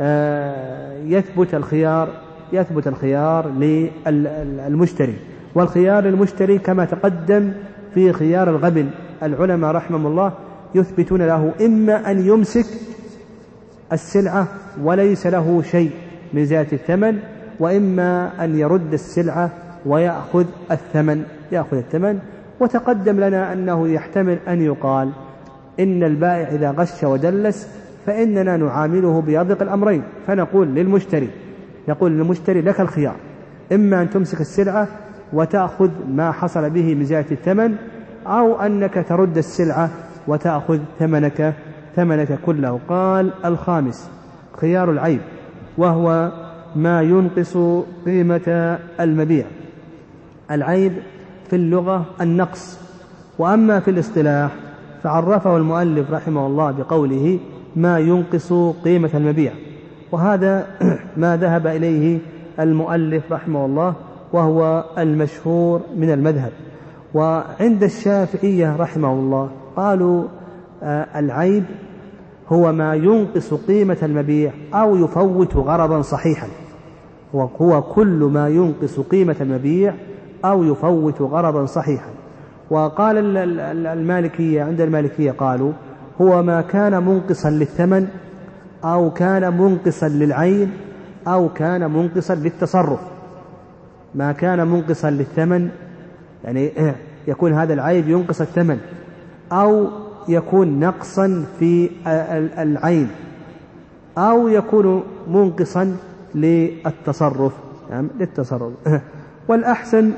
يثبت الخيار للمشتري، والخيار للمشتري كما تقدم في خيار الغبن. العلماء رحمهم الله يثبتون له إما أن يمسك السلعة وليس له شيء من زيادة الثمن، وإما أن يرد السلعة ويأخذ الثمن. وتقدم لنا أنه يحتمل أن يقال إن البائع إذا غش ودلس فإننا نعامله بأضيق الأمرين، فنقول للمشتري لك الخيار، إما أن تمسك السلعة وتأخذ ما حصل به من زيادة الثمن، أو أنك ترد السلعة وتأخذ ثمنك كله. قال: الخامس خيار العيب، وهو ما ينقص قيمة المبيع. العيب في اللغة النقص، وأما في الاصطلاح فعرفه المؤلف رحمه الله بقوله: ما ينقص قيمة المبيع. وهذا ما ذهب إليه المؤلف رحمه الله، وهو المشهور من المذهب. وعند الشافعية رحمه الله قالوا العيب هو ما ينقص قيمة المبيع أو يفوت غرضا صحيحا، وهو كل ما ينقص قيمة المبيع أو يفوت غرضا صحيحا. وقال المالكية، عند المالكية قالوا هو ما كان منقصا للثمن أو كان منقصا للعين أو كان منقصا للتصرف. ما كان منقصا للثمن يعني يكون هذا العيب ينقص الثمن، أو يكون نقصا في العين، أو يكون منقصا للتصرف، يعني للتصرف. والأحسن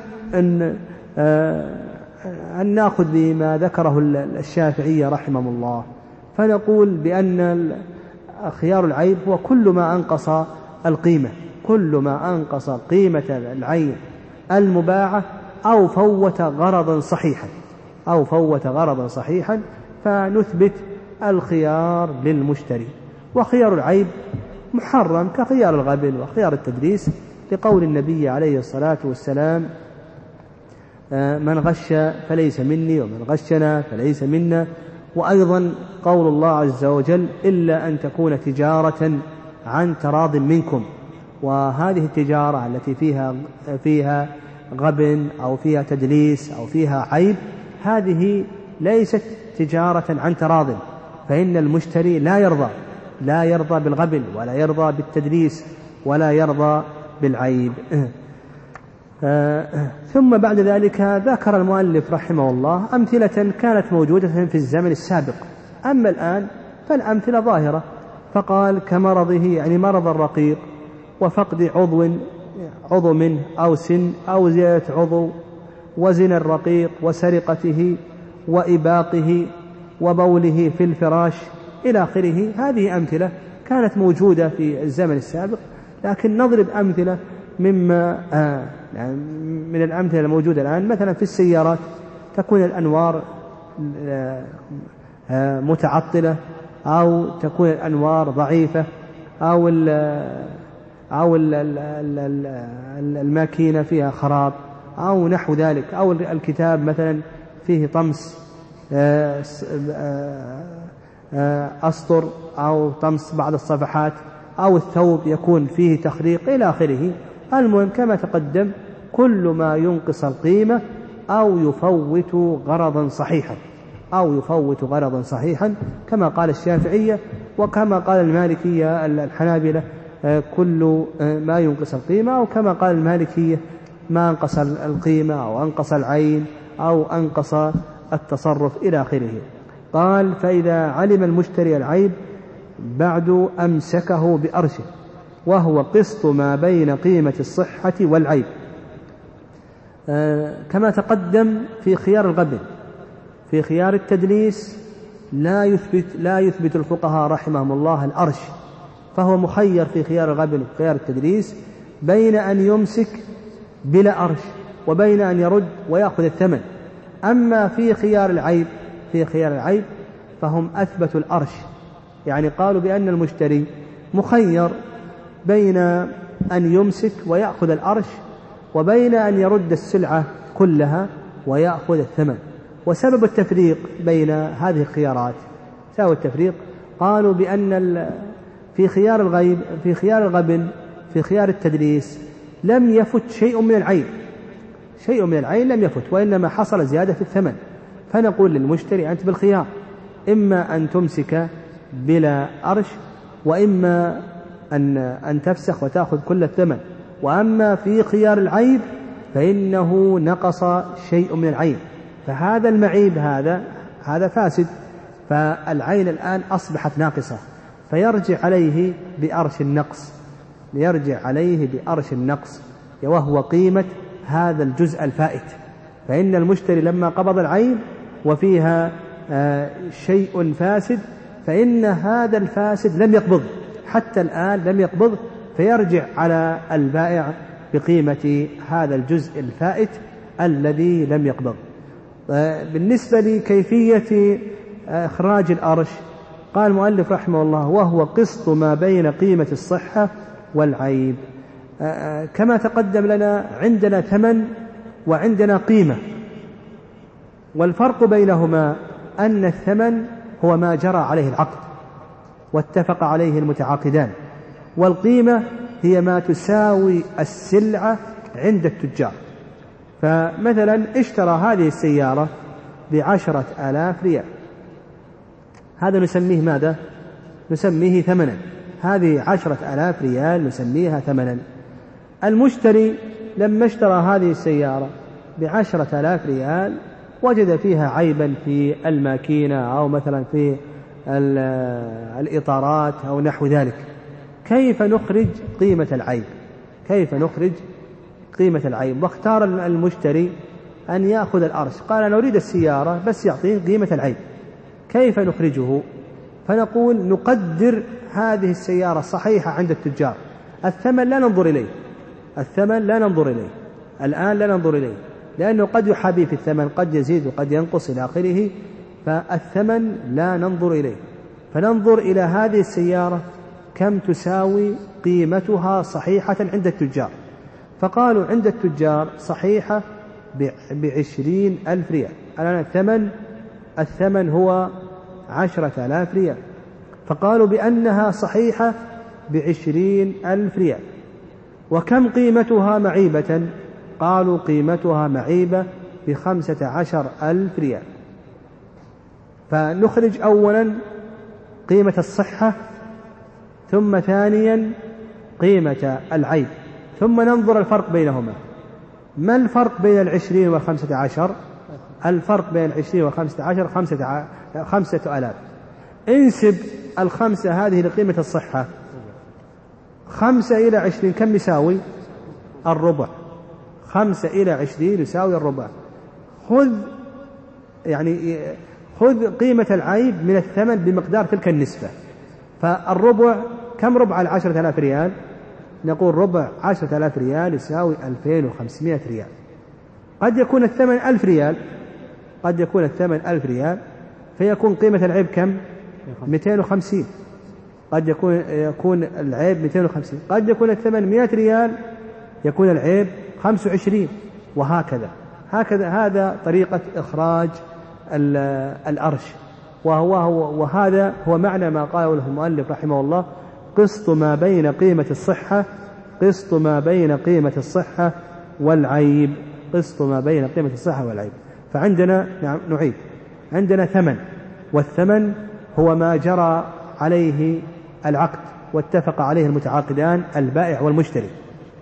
أن نأخذ بما ذكره الشافعية رحمه الله، فنقول بأن خيار العيب هو كل ما أنقص القيمة، كل ما أنقص قيمة العين المباعة أو فوت غرضا صحيحا، فنثبت الخيار للمشتري. وخيار العيب محرم كخيار الغبن وخيار التدليس، لقول النبي عليه الصلاة والسلام: من غش فليس مني ومن غشنا فليس منا. وأيضا قول الله عز وجل: إلا أن تكون تجارة عن تراض منكم. وهذه التجارة التي فيها غبن أو فيها تدليس أو فيها عيب، هذه ليست تجارة عن تراض، فإن المشتري لا يرضى بالغبن ولا يرضى بالتدليس ولا يرضى بالعيب. ثم بعد ذلك ذكر المؤلف رحمه الله أمثلة كانت موجودة في الزمن السابق، أما الآن فالأمثلة ظاهرة، فقال كمرضه يعني مرض الرقيق، وفقد عضو منه أو سن أو زيادة عضو، وزن الرقيق، وسرقته، وإباقه، وبوله في الفراش إلى آخره. هذه أمثلة كانت موجودة في الزمن السابق، لكن نضرب أمثلة مما من الأمثلة الموجودة الآن. مثلا في السيارات تكون الأنوار متعطلة، أو تكون الأنوار ضعيفة، أو الماكينة فيها خراب أو نحو ذلك، أو الكتاب مثلا فيه طمس أسطر أو طمس بعض الصفحات، أو الثوب يكون فيه تخريق إلى آخره. المهم كما تقدم كل ما ينقص القيمة أو يفوت غرضا صحيحا كما قال الشافعية، وكما قال المالكية الحنابلة كل ما ينقص القيمة، أو كما قال المالكية ما أنقص القيمة أو أنقص العين أو أنقص التصرف إلى آخره. قال فإذا علم المشتري العيب بعد أمسكه بأرشه، وهو قسط ما بين قيمة الصحة والعيب. كما تقدم في خيار الغبن، في خيار التدليس لا يثبت الفقهاء رحمهم الله الأرش، فهو مخير في خيار الغبن وخيار التدليس بين أن يمسك بلا أرش وبين أن يرد ويأخذ الثمن. أما في خيار العيب فهم أثبتوا الأرش، يعني قالوا بأن المشتري مخير بين أن يمسك ويأخذ الأرش وبين أن يرد السلعة كلها ويأخذ الثمن. وسبب التفريق بين هذه الخيارات قالوا بأن في خيار الغبن في خيار التدليس لم يفت شيء من العين لم يفت، وإنما حصل زيادة في الثمن. فنقول للمشتري أنت بالخيار، إما أن تمسك بلا أرش، وإما أن تفسخ وتأخذ كل الثمن. وأما في خيار العيب فإنه نقص شيء من العين، فهذا المعيب هذا فاسد، فالعين الآن أصبحت ناقصة، فيرجع عليه بأرش النقص وهو قيمة هذا الجزء الفائت. فإن المشتري لما قبض العين وفيها شيء فاسد، فإن هذا الفاسد لم يقبض حتى الآن لم يقبض، فيرجع على البائع بقيمة هذا الجزء الفائت الذي لم يقبض. بالنسبة لكيفية إخراج الأرش قال المؤلف رحمه الله وهو قسط ما بين قيمة الصحة والعيب. كما تقدم لنا عندنا ثمن وعندنا قيمة، والفرق بينهما أن الثمن هو ما جرى عليه العقد واتفق عليه المتعاقدان، والقيمة هي ما تساوي السلعة عند التجار. فمثلا اشترى هذه السيارة ب10,000 ريال، هذا نسميه ماذا؟ نسميه ثمنا. هذه 10,000 ريال نسميها ثمنا. المشتري لما اشترى هذه السيارة ب10,000 ريال وجد فيها عيبا في الماكينة أو مثلا في الإطارات أو نحو ذلك. كيف نخرج قيمة العيب؟ واختار المشتري أن يأخذ الأرش، قال أنا أريد السيارة بس يعطيه قيمة العيب. كيف نخرجه؟ فنقول نقدر هذه السيارة صحيحة عند التجار، الثمن لا ننظر إليه الآن، لا ننظر إليه لأنه قد يحابي في الثمن، قد يزيد وقد ينقص إلى آخره، فالثمن لا ننظر إليه، فننظر إلى هذه السيارة كم تساوي قيمتها صحيحة عند التجار. فقالوا عند التجار صحيحة ب20,000 ريال، الآن الثمن هو 10,000 ريال، فقالوا بأنها صحيحة ب20,000 ريال. وكم قيمتها معيبة؟ قالوا قيمتها معيبة ب15,000 ريال. فنخرج أولا قيمة الصحة، ثم ثانيا قيمة العيب، ثم ننظر الفرق بينهما. ما الفرق بين 20 و15؟ الفرق بين 20 و15 5,000. انسب 5 هذه لقيمة الصحة. 5 إلى 20 كم يساوي؟ الربع. 5 إلى 20 يساوي الربع. خذ قيمة العيب من الثمن بمقدار تلك النسبة. فالربع كم ربع 10,000 ريال؟ نقول ربع 10,000 ريال يساوي 2,500 ريال. قد يكون الثمن 1,000 ريال، قد يكون الثمن 1,000 ريال فيكون قيمة العيب كم؟ 250. قد يكون العيب 250. قد يكون الثمن 100 ريال يكون العيب 25، وهكذا. هذا طريقة إخراج الأرش، وهذا هو معنى ما قاله المؤلف رحمه الله: قسط ما بين قيمة الصحة، قسط ما بين قيمة الصحة والعيب، قسط ما بين قيمة الصحة والعيب. فعندنا نعيد، عندنا ثمن، والثمن هو ما جرى عليه العقد واتفق عليه المتعاقدان البائع والمشتري.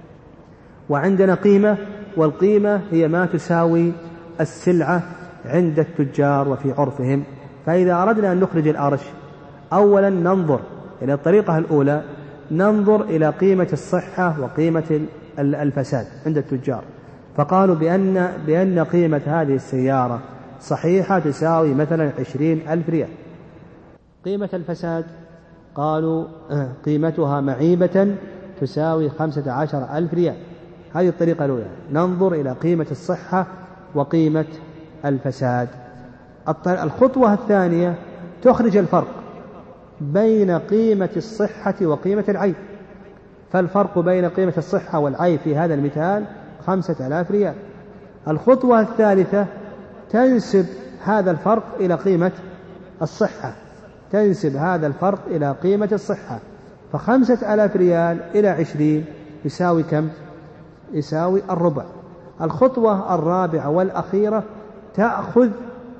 وعندنا قيمة، والقيمة هي ما تساوي السلعة عند التجار وفي عرفهم. فإذا أردنا أن نخرج الأرش، أولا ننظر إلى الطريقة الأولى، ننظر إلى قيمة الصحة وقيمة الفساد عند التجار. فقالوا بأن قيمة هذه السيارة صحيحة تساوي مثلا 20,000 ريال. قيمة الفساد قالوا قيمتها معيبة تساوي 15,000 ريال. هذه الطريقة الأولى، ننظر إلى قيمة الصحة وقيمة الفساد. الخطوة الثانية تخرج الفرق بين قيمة الصحة وقيمة العيب. فالفرق بين قيمة الصحة والعيب في هذا المثال 5,000 ريال. الخطوة الثالثة تنسب هذا الفرق إلى قيمة الصحة، تنسب هذا الفرق إلى قيمة الصحة. ف5,000 ريال إلى 20 يساوي كم؟ يساوي الربع. الخطوة الرابعة والأخيرة تأخذ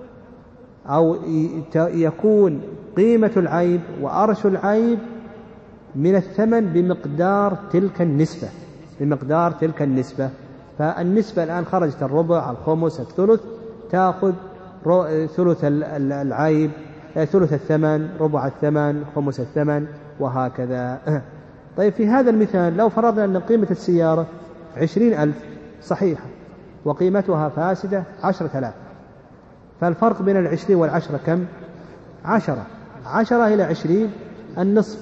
أو يكون قيمة العيب وأرش العيب من الثمن بمقدار تلك النسبة، بمقدار تلك النسبة. فالنسبة الآن خرجت الربع، الخمس، الثلث، تأخذ ثلث العيب، ثلث الثمن، ربع الثمن، خمس الثمن، وهكذا. طيب في هذا المثال لو فرضنا أن قيمة السيارة 20,000 صحيحة وقيمتها فاسدة 10,000، فالفرق بين 20 والعشرة كم؟ 10. 10 إلى 20 النصف،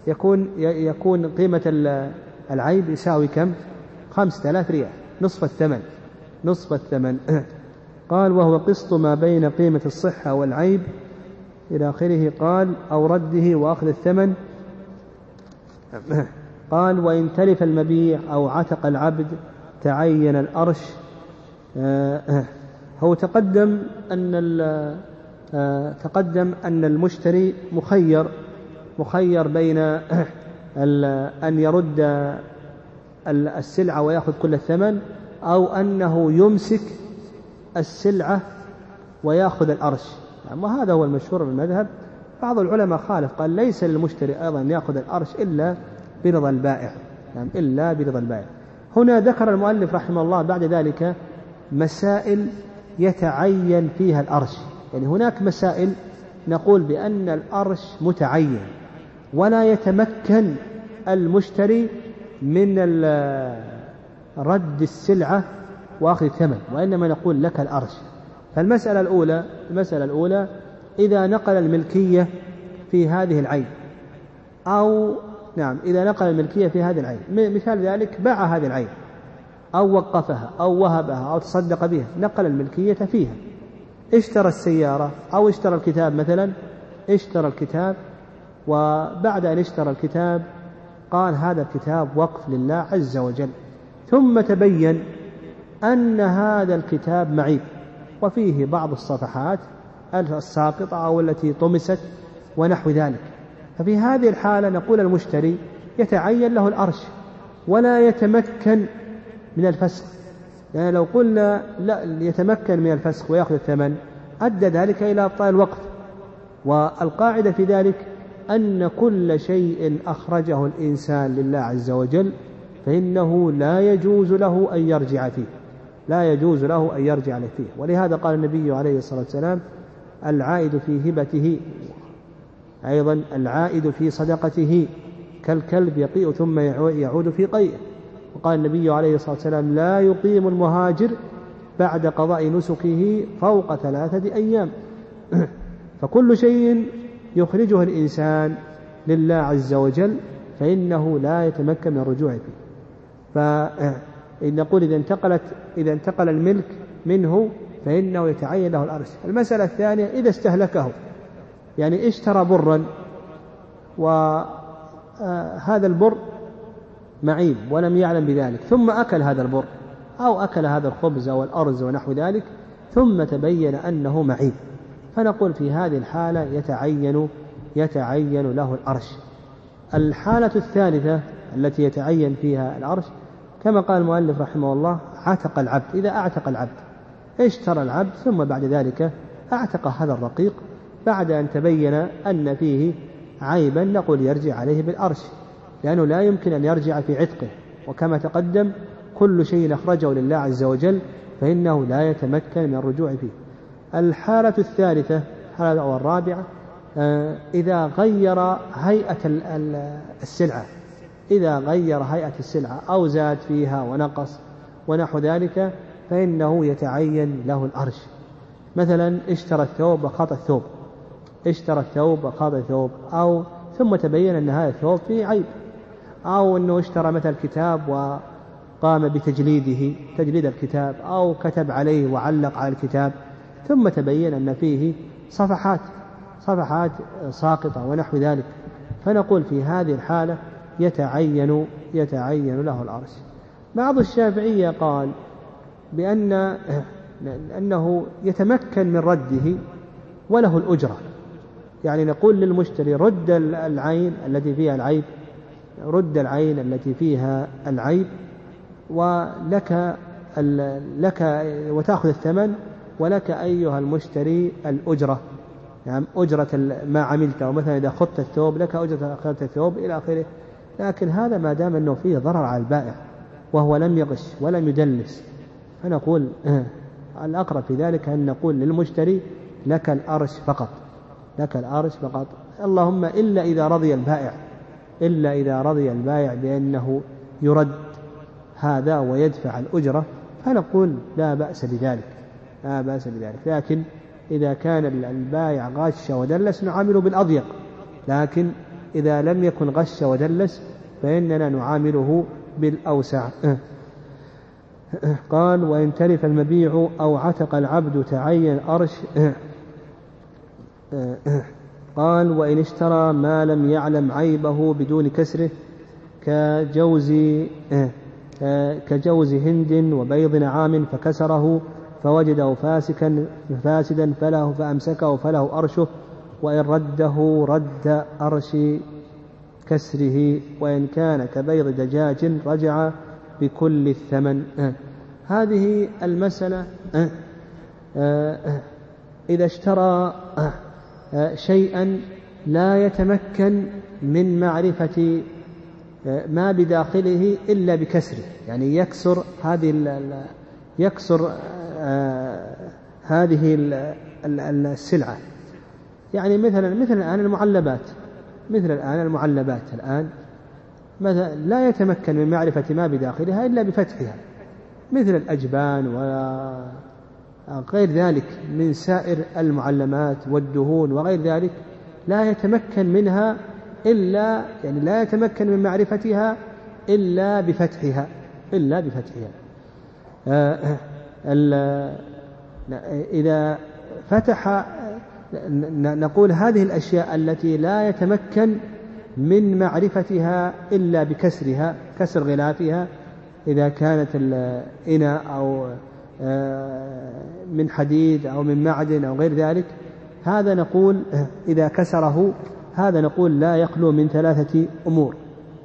يكون قيمة العيب يساوي كم؟ 5,000 ريال، نصف الثمن، نصف الثمن. قال: وهو قسط ما بين قيمة الصحة والعيب إلى آخره. قال: أو رده وأخذ الثمن. قال: وإن تلف المبيع أو عتق العبد تعين الأرش. هو تقدم أن المشتري مخير بين أن يرد السلعة ويأخذ كل الثمن، أو أنه يمسك السلعة ويأخذ الأرش. وهذا هو المشهور بالمذهب. بعض العلماء خالف، قال ليس للمشتري أيضا يأخذ الأرش إلا برضا البائع، إلا برضا البائع. هنا ذكر المؤلف رحمه الله بعد ذلك مسائل يتعين فيها الأرش. يعني هناك مسائل نقول بأن الأرش متعين ولا يتمكن المشتري من رد السلعة وأخذ الثمن، وإنما نقول لك الأرش. فالمسألة الأولى إذا نقل الملكية في هذه العين، أو إذا نقل الملكية في هذه العين، مثال ذلك باع هذه العين أو وقفها أو وهبها أو تصدق بها، نقل الملكية فيها. اشترى السيارة أو اشترى الكتاب مثلا، اشترى الكتاب، وبعد أن اشترى الكتاب قال هذا الكتاب وقف لله عز وجل، ثم تبين أن هذا الكتاب معيب وفيه بعض الصفحات الساقطة أو التي طمست ونحو ذلك. ففي هذه الحالة نقول المشتري يتعين له الأرش ولا يتمكن من الفسخ. يعني لو قلنا لا يتمكن من الفسخ ويأخذ الثمن أدى ذلك إلى إبطال الوقت. والقاعدة في ذلك أن كل شيء أخرجه الإنسان لله عز وجل فإنه لا يجوز له أن يرجع فيه، لا يجوز له أن يرجع فيه. ولهذا قال النبي عليه الصلاة والسلام العائد في هبته، أيضا العائد في صدقته كالكلب يقيء ثم يعود في قيئه. وقال النبي عليه الصلاة والسلام لا يقيم المهاجر بعد قضاء نسكه فوق 3 أيام. فكل شيء يخرجه الإنسان لله عز وجل فإنه لا يتمكن من الرجوع فيه. فنقول إذا انتقل الملك منه فإنه يتعين له الأرش. المسألة الثانية إذا استهلكه، يعني اشترى برا وهذا البر معيب ولم يعلم بذلك، ثم أكل هذا البر أو أكل هذا الخبز أو الأرز ونحو ذلك ثم تبين أنه معيب، فنقول في هذه الحالة يتعين له الأرش. الحالة الثالثة التي يتعين فيها الأرش كما قال المؤلف رحمه الله عتق العبد. إذا أعتق العبد، اشترى العبد ثم بعد ذلك أعتق هذا الرقيق بعد أن تبين أن فيه عيبا، نقول يرجع عليه بالأرش، لأنه لا يمكن أن يرجع في عتقه، وكما تقدم كل شيء أخرجه لله عز وجل فإنه لا يتمكن من الرجوع فيه. الحالة الثالثة أو الرابعة إذا غير هيئة السلعة، إذا غير هيئة السلعة أو زاد فيها ونقص ونحو ذلك فإنه يتعين له الأرش. مثلا اشترى الثوب وخاط الثوب، أو ثم تبين أن هذا الثوب فيه عيب، أو أنه اشترى مثل كتاب وقام بتجليد الكتاب، أو كتب عليه وعلق على الكتاب ثم تبين أن فيه صفحات ساقطة ونحو ذلك، فنقول في هذه الحالة يتعين له الأرش. بعض الشافعية قال أنه يتمكن من رده وله الأجرة، يعني نقول للمشتري رد العين التي فيها العيب ولك وتأخذ الثمن، ولك أيها المشتري الأجرة، يعني أجرة ما عملته، مثلا إذا خدت الثوب لك أجرة أخذت الثوب إلى آخره. لكن هذا ما دام أنه فيه ضرر على البائع وهو لم يغش ولم يدلس، فنقول الأقرب في ذلك أن نقول للمشتري لك الأرش فقط، اللهم إلا إذا رضي البائع بأنه يرد هذا ويدفع الأجرة فنقول لا بأس بذلك. لكن إذا كان البائع غش ودلس نعامله بالأضيق، لكن إذا لم يكن غش ودلس فإننا نعامله بالأوسع. قال وإن تلف المبيع أو عتق العبد تعين الأرش. قال وإن اشترى ما لم يعلم عيبه بدون كسره كجوز هند وبيض نعام فكسره فوجده فاسدا فأمسكه فله أرشه، وإن رده رد أرش كسره، وإن كان كبيض دجاج رجع بكل الثمن. هذه المسألة إذا اشترى شيئا لا يتمكن من معرفة ما بداخله إلا بكسره، يعني يكسر هذه السلعة، يعني مثل الآن المعلبات الآن مثلا لا يتمكن من معرفة ما بداخلها إلا بفتحها، مثل الأجبان وغير ذلك من سائر المعلمات والدهون وغير ذلك، لا يتمكن منها لا يتمكن من معرفتها إلا بفتحها. إذا فتح، نقول هذه الأشياء التي لا يتمكن من معرفتها إلا بكسرها، كسر غلافها، إذا كانت الإناء أو من حديد أو من معدن أو غير ذلك، هذا نقول إذا كسره هذا نقول لا يخلو من 3 أمور.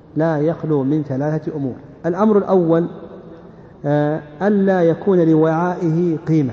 الأمر الأول ألا يكون لوعائه قيمة.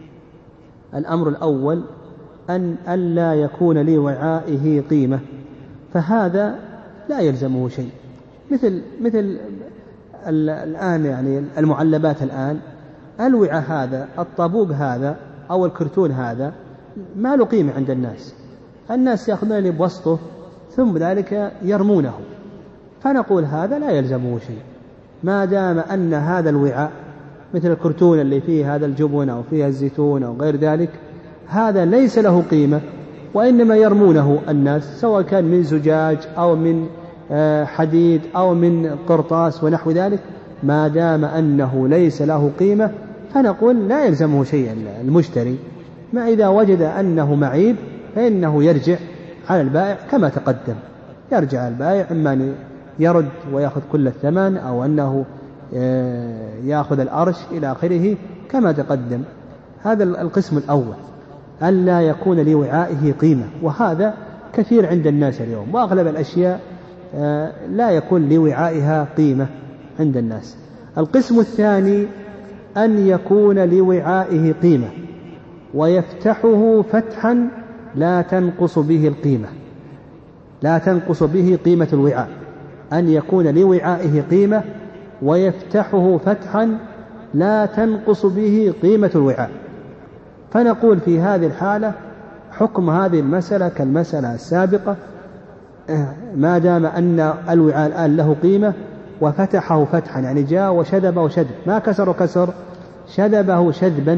ألا يكون لوعائه قيمة، فهذا لا يلزمه شيء. مثل الآن يعني المعلبات الآن الوعاء هذا، الطابوق هذا أو الكرتون هذا ما له قيمة عند الناس يأخذون اللي بوسطه ثم ذلك يرمونه، فنقول هذا لا يلزمه شيء ما دام أن هذا الوعاء مثل الكرتون اللي فيه هذا الجبن أو فيه الزيتون أو غير ذلك، هذا ليس له قيمة وإنما يرمونه الناس، سواء كان من زجاج أو من حديد أو من قرطاس ونحو ذلك، ما دام أنه ليس له قيمة فنقول لا يلزمه شيء المشتري. ما إذا وجد أنه معيب فإنه يرجع على البائع كما تقدم، يرجع البائع إما أن يرد ويأخذ كل الثمن أو أنه يأخذ الأرش إلى آخره كما تقدم. هذا القسم الأول، ألا يكون لوعائه قيمة، وهذا كثير عند الناس اليوم، وأغلب الأشياء لا يكون لوعائها قيمة عند الناس. القسم الثاني أن يكون لوعائه قيمة ويفتحه فتحا لا تنقص به القيمة، لا تنقص به قيمة الوعاء، أن يكون لوعائه قيمة ويفتحه فتحا لا تنقص به قيمة الوعاء. فنقول في هذه الحالة حكم هذه المسألة كالمسألة السابقة، ما دام أن الوعاء الآن له قيمة وفتحه فتحا، يعني جاء وشذبه شذب، ما كسر كسر، شذبه شذبا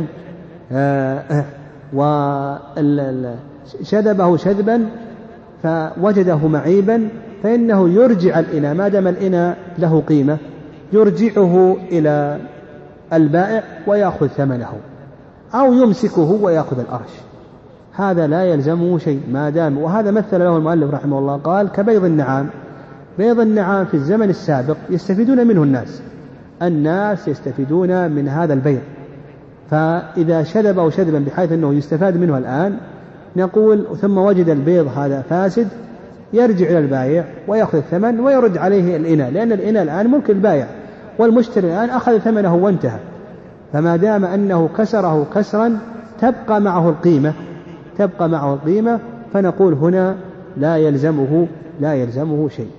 وشذبه شذبا فوجده معيبا، فإنه يرجع الإناء ما دام الإناء له قيمة، يرجعه إلى البائع ويأخذ ثمنه أو يمسكه ويأخذ الأرش، هذا لا يلزمه شيء ما دام. وهذا مثل له المؤلف رحمه الله، قال كبيض النعام. بيض النعام في الزمن السابق يستفيدون منه الناس يستفيدون من هذا البيض، فإذا شذبه شذبا بحيث أنه يستفاد منه الآن، نقول ثم وجد البيض هذا فاسد، يرجع إلى البائع ويأخذ الثمن ويرد عليه الإناء، لأن الإناء الآن ملك البائع والمشتري الآن أخذ ثمنه وانتهى. فما دام أنه كسره كسرا تبقى معه القيمة، فنقول هنا لا يلزمه شيء.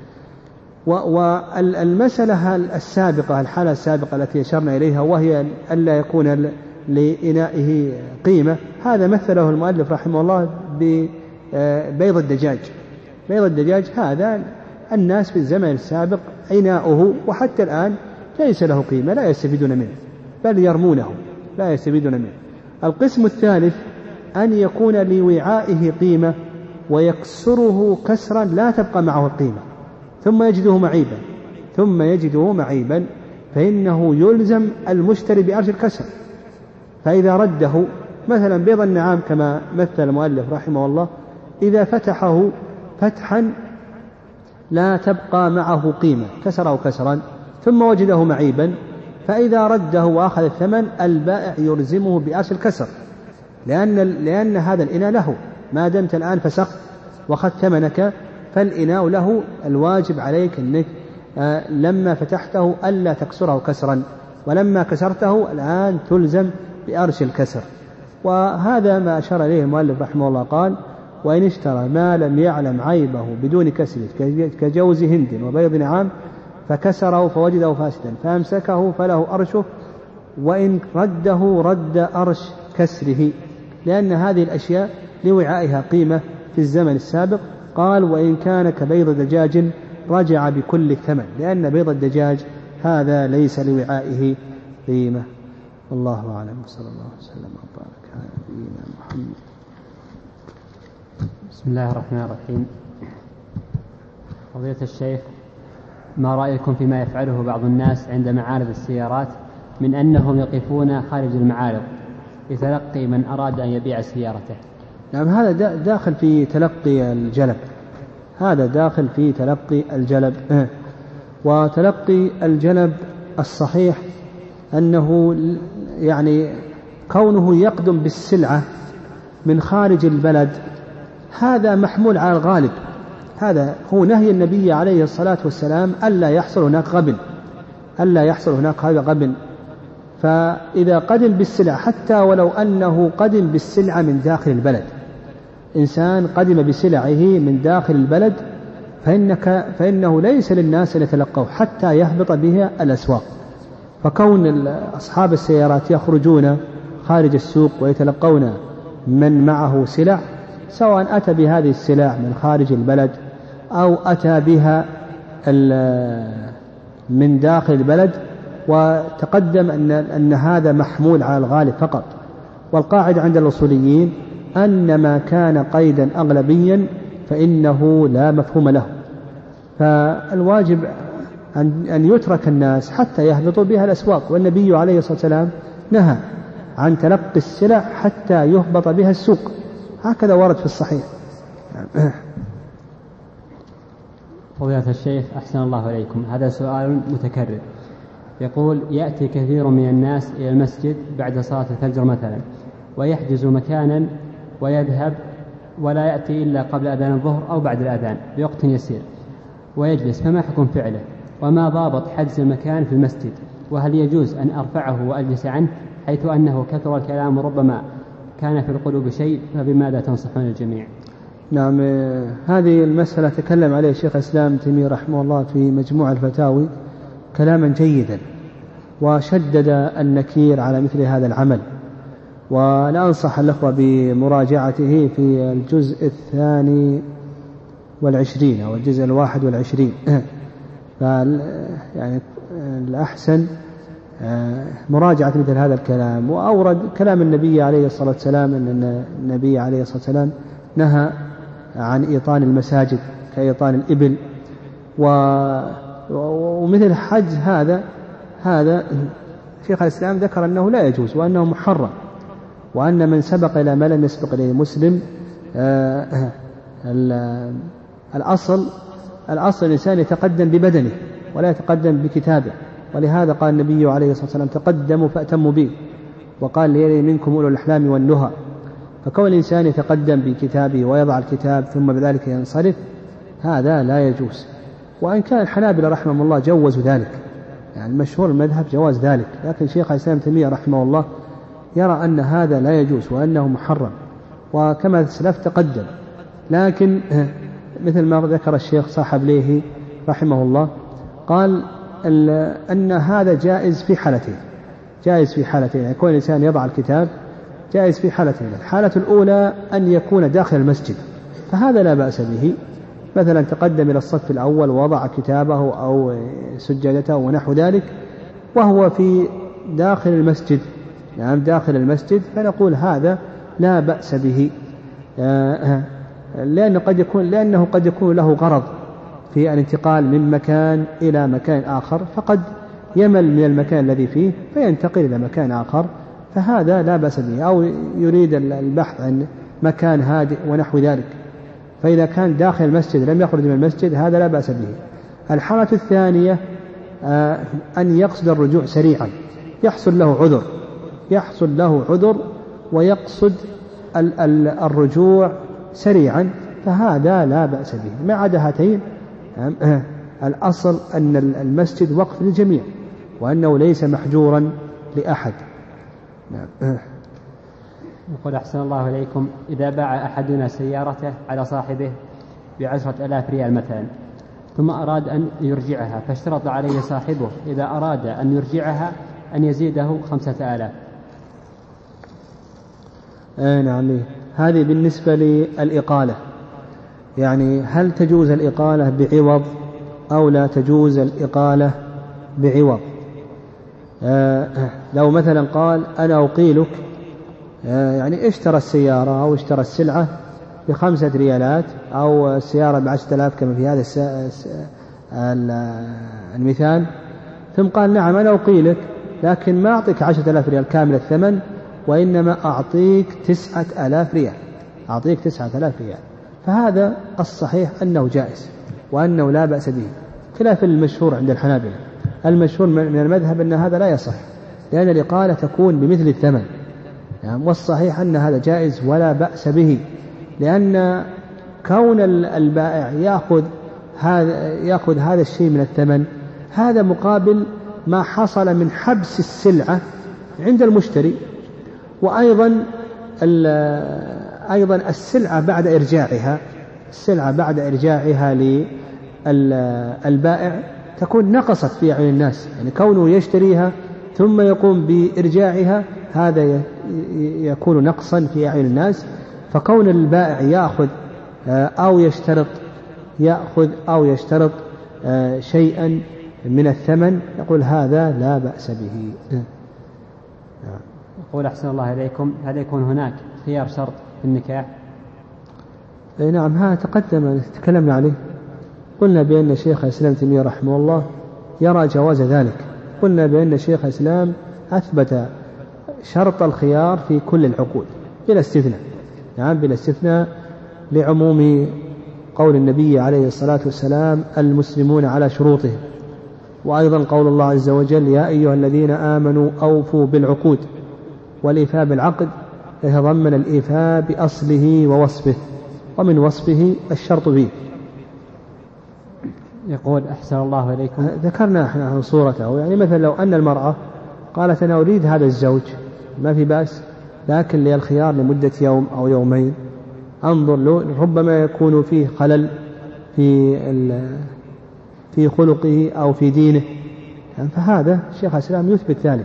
والمسألة السابقة، الحالة السابقة التي أشرنا إليها، وهي ألا يكون لإنائه قيمة، هذا مثله المؤلف رحمه الله ببيض الدجاج. بيض الدجاج هذا الناس في الزمن السابق إناؤه وحتى الآن ليس له قيمة، لا يستفيدون منه بل يرمونه، لا يستفيدون منه. القسم الثالث أن يكون لوعائه قيمة ويكسره كسرا لا تبقى معه القيمة ثم يجده معيبا، فإنه يلزم المشتري بأرش الكسر. فإذا رده مثلا بيض النعام كما مثل المؤلف رحمه الله، إذا فتحه فتحا لا تبقى معه قيمة، كسره كسرا ثم وجده معيبا، فإذا رده وأخذ الثمن البائع يلزمه بأرش الكسر، لأن هذا الإناء له، ما دمت الآن فسخت وأخذت ثمنك فالإناء له، الواجب عليك أنك لما فتحته ألا تكسره كسرا، ولما كسرته الآن تلزم بأرش الكسر. وهذا ما أشار إليه المؤلف رحمه الله، قال وإن اشترى ما لم يعلم عيبه بدون كسره كجوز هند وبيض نعام فكسره فوجده فاسدا فأمسكه فله أرشه، وإن رده رد أرش كسره، لأن هذه الأشياء لوعائها قيمة في الزمن السابق. قال وإن كان كبيض دجاج رجع بكل الثمن، لأن بيض الدجاج هذا ليس لوعائه قيمة. الله أعلم، صلى الله وسلم وبارك على نبينا محمد. بسم الله الرحمن الرحيم. فضيلة الشيخ، ما رأيكم فيما يفعله بعض الناس عند معارض السيارات من أنهم يقفون خارج المعارض لتلقي من أراد أن يبيع سيارته؟ نعم، هذا داخل في تلقي الجلب، هذا داخل في تلقي الجلب. وتلقي الجلب الصحيح أنه يعني كونه يقدم بالسلعة من خارج البلد هذا محمول على الغالب، هذا هو نهي النبي عليه الصلاة والسلام ألا يحصل هناك غبن. فإذا قدم بالسلعة حتى ولو أنه قدم بالسلعة من داخل البلد، إنسان قدم بسلعه من داخل البلد فإنه ليس للناس أن يتلقوه حتى يهبط بها الأسواق، فكون أصحاب السيارات يخرجون خارج السوق ويتلقون من معه سلع، سواء أتى بهذه السلع من خارج البلد أو أتى بها من داخل البلد، وتقدم أن هذا محمول على الغالب فقط. والقاعدة عند الأصوليين أن ما كان قيدا أغلبيا فإنه لا مفهوم له، فالواجب أن يترك الناس حتى يهبطوا بها الأسواق. والنبي عليه الصلاة والسلام نهى عن تلقي السلع حتى يهبط بها السوق، هكذا ورد في الصحيح. فضيلة الشيخ أحسن الله إليكم، هذا سؤال متكرر، يقول: يأتي كثير من الناس إلى المسجد بعد صلاة الفجر مثلا، ويحجز مكانا ويذهب ولا يأتي إلا قبل أذان الظهر أو بعد الأذان بوقت يسير ويجلس، فما حكم فعله؟ وما ضابط حجز المكان في المسجد؟ وهل يجوز أن أرفعه وأجلس عنه، حيث أنه كثر الكلام وربما كان في القلوب شيء؟ فبماذا تنصحون الجميع؟ نعم، هذه المسألة تكلم عليه الشيخ الإسلام تيمية رحمه الله في مجموع الفتاوي كلاما جيدا، وشدد النكير على مثل هذا العمل، ولا أنصح الأخوة بمراجعته في الجزء 22 أو الجزء 21. يعني الأحسن مراجعة مثل هذا الكلام. وأورد كلام النبي عليه الصلاة والسلام أن النبي عليه الصلاة والسلام نهى عن إيطان المساجد كإيطان الإبل، ومثل حج هذا شيخ الإسلام ذكر أنه لا يجوز وأنه محرم، وأن من سبق إلى ما لم يسبق إليه مسلم. الأصل الإنسان يتقدم ببدنه ولا يتقدم بكتابه، ولهذا قال النبي عليه الصلاة والسلام: تقدموا فأتموا بي، وقال: ليلي منكم أولو الأحلام والنهى. فكون الإنسان يتقدم بكتابه ويضع الكتاب ثم بذلك ينصرف، هذا لا يجوز. وإن كان الحنابلة رحمه الله جوزوا ذلك، يعني المشهور المذهب جواز ذلك، لكن شيخ الإسلام تيمية رحمه الله يرى أن هذا لا يجوز وأنه محرم، وكما سلف تقدم. لكن مثل ما ذكر الشيخ صاحب ليه رحمه الله، قال أن هذا جائز في حالتين، يعني يكون الإنسان يضع الكتاب جائز في حالتين. الحالة الأولى أن يكون داخل المسجد، فهذا لا بأس به، مثلا تقدم إلى الصف الأول ووضع كتابه أو سجادته ونحو ذلك وهو في داخل المسجد، يعني داخل المسجد، فنقول هذا لا بأس به، لأنه قد يكون له غرض في الانتقال من مكان إلى مكان آخر، فقد يمل من المكان الذي فيه فينتقل إلى مكان آخر، فهذا لا بأس به، أو يريد البحث عن مكان هادئ ونحو ذلك، فإذا كان داخل المسجد لم يخرج من المسجد هذا لا بأس به. الحالة الثانية أن يقصد الرجوع سريعا، يحصل له عذر ويقصد الرجوع سريعا، فهذا لا بأس به. ما عدا هاتين الأصل أن المسجد وقف للجميع وأنه ليس محجورا لأحد. يقول: أحسن الله إليكم، إذا باع أحدنا سيارته على صاحبه ب10,000 ريال مثلا، ثم أراد أن يرجعها، فاشترط عليه صاحبه إذا أراد أن يرجعها أن يزيده 5,000. نعم، هذه بالنسبة للإقالة، يعني هل تجوز الإقالة بعوض أو لا تجوز الإقالة بعوض؟ لو مثلا قال: أنا أقيلك، يعني اشترى السيارة أو اشترى السلعة ب5 ريالات أو السيارة ب10,000 كما في هذا المثال، ثم قال: نعم أنا أقيلك، لكن ما أعطيك 10,000 ريال كامل الثمن، وإنما أعطيك 9,000 ريال، فهذا الصحيح أنه جائز وأنه لا بأس به، خلاف المشهور عند الحنابلة. المشهور من المذهب أن هذا لا يصح، لأن الإقالة تكون بمثل الثمن، يعني والصحيح أن هذا جائز ولا بأس به، لأن كون البائع يأخذ هذا الشيء من الثمن، هذا مقابل ما حصل من حبس السلعة عند المشتري، وأيضا السلعة بعد إرجاعها للبائع تكون نقصت في أعين الناس، يعني كونه يشتريها ثم يقوم بإرجاعها، هذا يكون نقصا في أعين الناس. فكون البائع يأخذ أو يشترط شيئا من الثمن، يقول هذا لا بأس به. يقول أحسن الله إليكم، هل يكون هناك خيار شرط في النكاح؟ نعم، هذا تقدم تكلمنا عليه. قلنا بأن شيخ الإسلام تيمية رحمه الله يرى جواز ذلك. قلنا بأن شيخ الإسلام أثبت شرط الخيار في كل العقود بلا استثناء، نعم بلا استثناء، لعموم قول النبي عليه الصلاة والسلام المسلمون على شروطهم، وأيضا قول الله عز وجل يا أيها الذين آمنوا أوفوا بالعقود، والإيفاء بالعقد يتضمن الإيفاء بأصله ووصفه، ومن وصفه الشرط فيه. يقول أحسن الله إليكم، ذكرنا احنا صورته، يعني مثلا لو أن المرأة قالت أنا أريد هذا الزوج ما في بأس، لكن لي الخيار لمدة يوم أو يومين أنظر له، ربما يكون فيه خلل في خلقه أو في دينه، فهذا الشيخ الإسلام يثبت ذلك.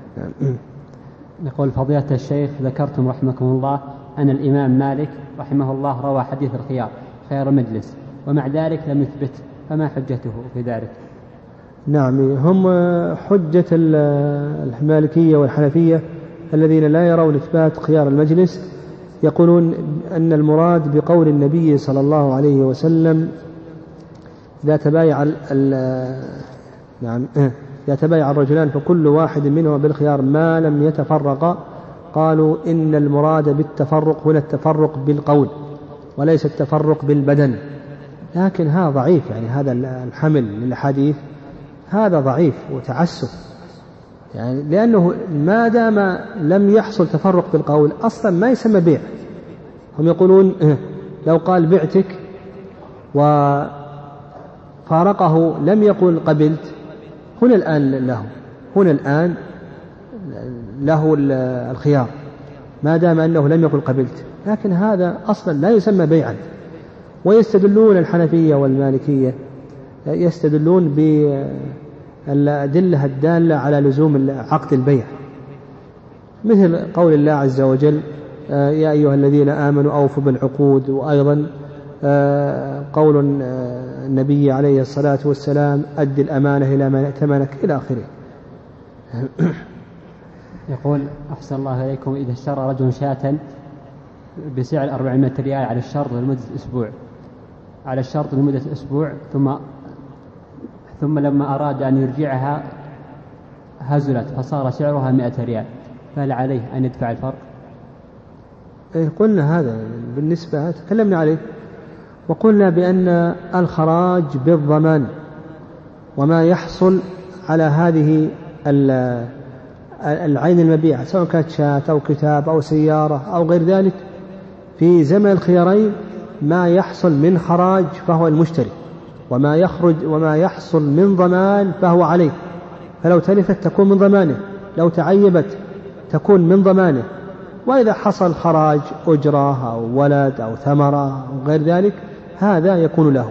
يقول فضيلة الشيخ، ذكرتم رحمكم الله أن الإمام مالك رحمه الله روى حديث الخيار خيار المجلس، ومع ذلك لم يثبت، فما حجته في ذلك؟ نعم، هم حجة المالكية والحنفية الذين لا يرون إثبات خيار المجلس، يقولون أن المراد بقول النبي صلى الله عليه وسلم إذا تبايع الرجلان فكل واحد منهما بالخيار ما لم يتفرقا، قالوا إن المراد بالتفرق هنا التفرق بالقول وليس التفرق بالبدن. لكن هذا ضعيف، يعني هذا الحمل للحديث هذا ضعيف وتعسف، يعني لأنه ما دام لم يحصل تفرق بالقول أصلا ما يسمى بيع. هم يقولون لو قال بعتك وفارقه لم يقل قبلت، هنا الآن له الخيار ما دام أنه لم يقل قبلت، لكن هذا أصلا لا يسمى بيعا. ويستدلون الحنفية والمالكية يستدلون بالأدلة الدالة على لزوم عقد البيع، مثل قول الله عز وجل يا أيها الذين آمنوا أوفوا بالعقود، وأيضا قول النبي عليه الصلاة والسلام أد الأمانة إلى من ائتمنك إلى آخره. يقول أحسن الله إليكم، إذا اشترى رجل شاة بسعر 400 ريال على الشرط لمدة أسبوع، ثم لما أراد أن يرجعها هزلت فصار سعرها 100 ريال، فهل عليه أن يدفع الفرق؟ قلنا هذا بالنسبة تكلمنا عليه، وقلنا بأن الخراج بالضمان، وما يحصل على هذه العين المبيعة سواء كانت شاة أو كتاب أو سيارة أو غير ذلك، في زمن الخيارين ما يحصل من خراج فهو المشتري، وما يحصل من ضمان فهو عليه. فلو تلفت تكون من ضمانه، لو تعيبت تكون من ضمانه، وإذا حصل خراج أجرة أو ولد أو ثمرة أو غير ذلك هذا يكون له.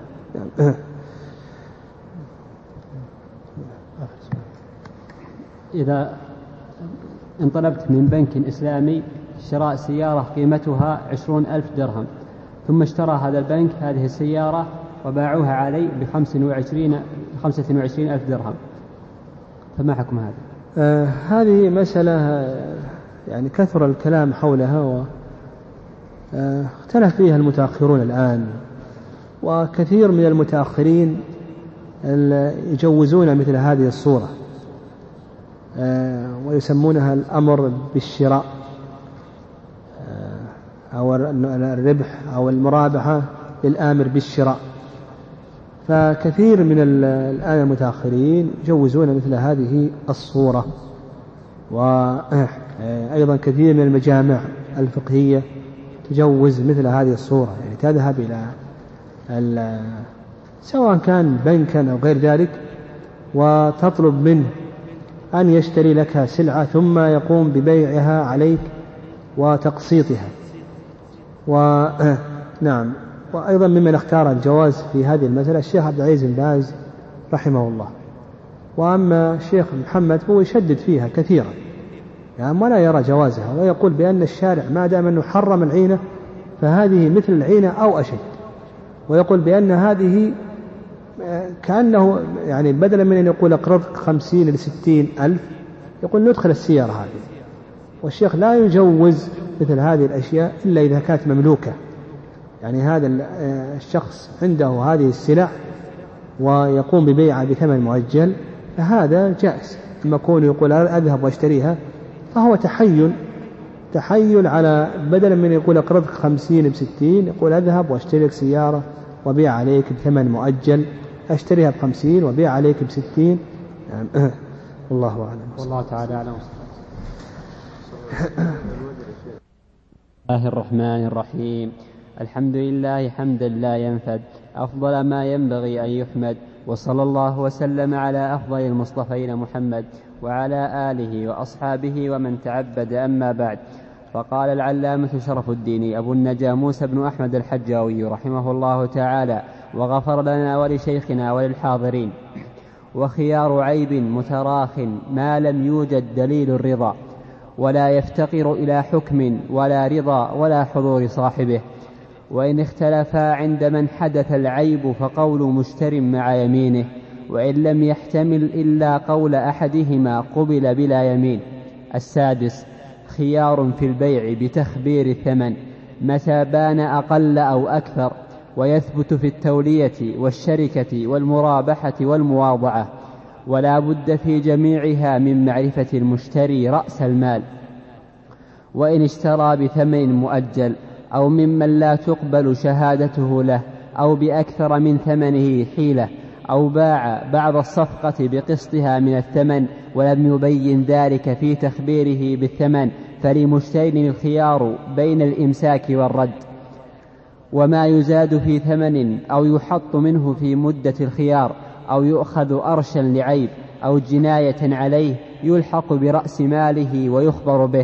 إذا انطلبت من بنك إسلامي شراء سيارة قيمتها 20,000 درهم، ثم اشترى هذا البنك هذه السيارة وباعوها علي ب25,000 درهم، فما حكم هذا؟ هذه مسألة يعني كثر الكلام حولها، واختلف فيها المتأخرون الآن، وكثير من المتأخرين يجوزون مثل هذه الصورة ويسمونها الأمر بالشراء أو الربح أو المرابحة للآمر بالشراء. فكثير من الآن المتأخرين يجوزون مثل هذه الصورة، وأيضا كثير من المجامع الفقهية تجوز مثل هذه الصورة، يعني تذهب إلى سواء كان بنكا أو غير ذلك وتطلب منه أن يشتري لك سلعة ثم يقوم ببيعها عليك وتقسيطها. نعم، وأيضا ممن اختار الجواز في هذه المسألة الشيخ عبد العزيز بن باز رحمه الله. وأما الشيخ محمد هو يشدد فيها كثيرا يعني ولا يرى جوازها، ويقول بأن الشارع ما دام أنه حرم العينة فهذه مثل العينة أو أشد، ويقول بأن هذه كأنه يعني بدلا من أن يقول أقرضك 50 ل 60 ألف يقول ندخل السيارة هذه. والشيخ لا يجوز مثل هذه الأشياء إلا إذا كانت مملوكة، يعني هذا الشخص عنده هذه السلع ويقوم ببيعها بثمن مؤجل فهذا جائز. لما يكون يقول أذهب واشتريها فهو تحيل على بدلا من يقول أقرضك 50 ب60 يقول أذهب واشتري لك سيارة وبيع عليك بثمن مؤجل، أشتريها ب50 وبيع عليك ب60 يعني والله أعلم. والله تعالى أعلم. الله الرحمن الرحيم. الحمد لله حمدا لا ينفد، أفضل ما ينبغي أن يحمد، وصلى الله وسلم على أفضل المصطفين محمد وعلى آله وأصحابه ومن تعبد. أما بعد، فقال العلامة شرف الدين أبو النجا موسى بن أحمد الحجاوي رحمه الله تعالى وغفر لنا ولشيخنا وللحاضرين: وخيار عيب متراخ ما لم يوجد دليل الرضا، ولا يفتقر إلى حكم ولا رضا ولا حضور صاحبه، وإن اختلفا عند من حدث العيب فقول مشتر مع يمينه، وإن لم يحتمل إلا قول أحدهما قبل بلا يمين. السادس: خيار في البيع بتخبير الثمن متى بان أقل أو أكثر، ويثبت في التولية والشركة والمرابحة والمواضعة، ولا بد في جميعها من معرفة المشتري رأس المال، وإن اشترى بثمن مؤجل أو ممن لا تقبل شهادته له أو بأكثر من ثمنه حيلة، أو باع بعض الصفقة بقسطها من الثمن ولم يبين ذلك في تخبيره بالثمن، فلمشتري الخيار بين الإمساك والرد. وما يزاد في ثمن أو يحط منه في مدة الخيار أو يؤخذ أرشا لعيب أو جناية عليه يلحق برأس ماله ويخبر به،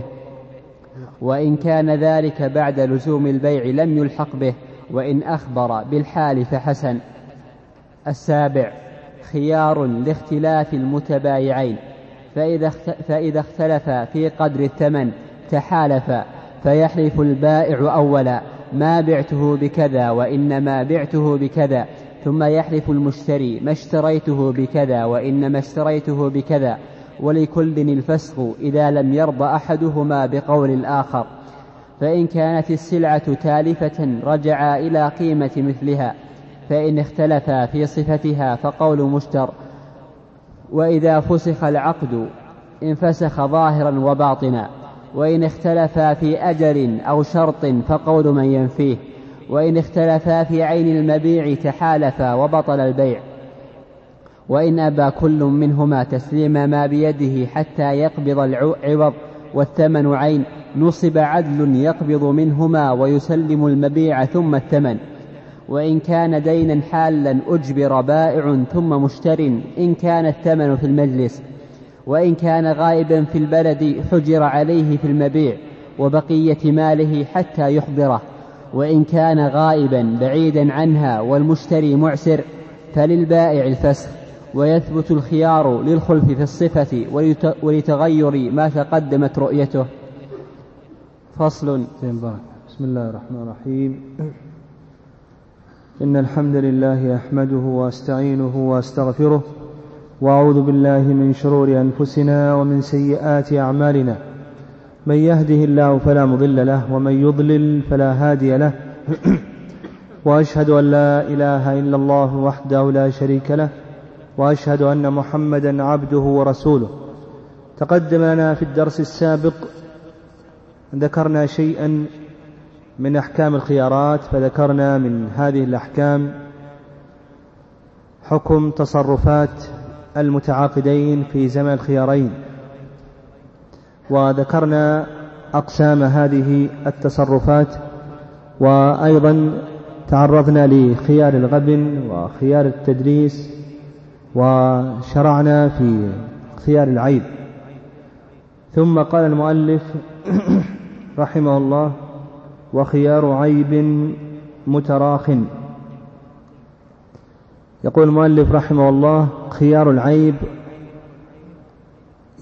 وإن كان ذلك بعد لزوم البيع لم يلحق به، وإن أخبر بالحال فحسن. السابع: خيار لاختلاف المتبايعين، فإذا اختلفا في قدر الثمن تحالفا، فيحلف البائع أولا: ما بعته بكذا وإنما بعته بكذا، ثم يحلف المشتري: ما اشتريته بكذا وإنما اشتريته بكذا، ولكل الفسخ إذا لم يرضى أحدهما بقول الآخر. فإن كانت السلعة تالفة رجعا إلى قيمة مثلها، فإن اختلفا في صفتها فقول مشتر. وإذا فسخ العقد انفسخ ظاهرا وباطنا، وإن اختلفا في أجل أو شرط فقول من ينفيه، وإن اختلفا في عين المبيع تحالفا وبطل البيع. وإن أبى كل منهما تسليم ما بيده حتى يقبض العوض والثمن عين، نصب عدل يقبض منهما ويسلم المبيع ثم الثمن. وإن كان دينا حالا أجبر بائع ثم مشتر إن كان الثمن في المجلس. وإن كان غائبا في البلد حجر عليه في المبيع وبقية ماله حتى يحضره. وإن كان غائبا بعيدا عنها والمشتري معسر فللبائع الفسخ، ويثبت الخيار للخلف في الصفة ولتغير ما تقدمت رؤيته. فصل. بسم الله الرحمن الرحيم. إن الحمد لله أحمده وأستعينه وأستغفره، وأعوذ بالله من شرور أنفسنا ومن سيئات أعمالنا، من يهده الله فلا مضل له ومن يضلل فلا هادي له، وأشهد أن لا إله إلا الله وحده لا شريك له، وأشهد أن محمدا عبده ورسوله. تقدم لنا في الدرس السابق ذكرنا شيئا من أحكام الخيارات، فذكرنا من هذه الأحكام حكم تصرفات المتعاقدين في زمن الخيارين، وذكرنا أقسام هذه التصرفات، وأيضا تعرضنا لخيار الغبن وخيار التدريس، وشرعنا في خيار العيب. ثم قال المؤلف رحمه الله: وخيار عيب متراخ. يقول المؤلف رحمه الله: خيار العيب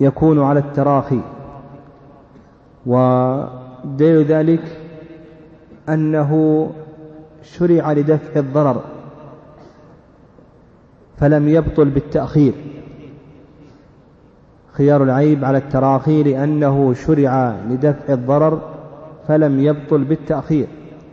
يكون على التراخي، ودليل ذلك أنه شرع لدفع الضرر فلم يبطل بالتأخير. خيار العيب على التراخي لأنه شرع لدفع الضرر فلم يبطل بالتأخير،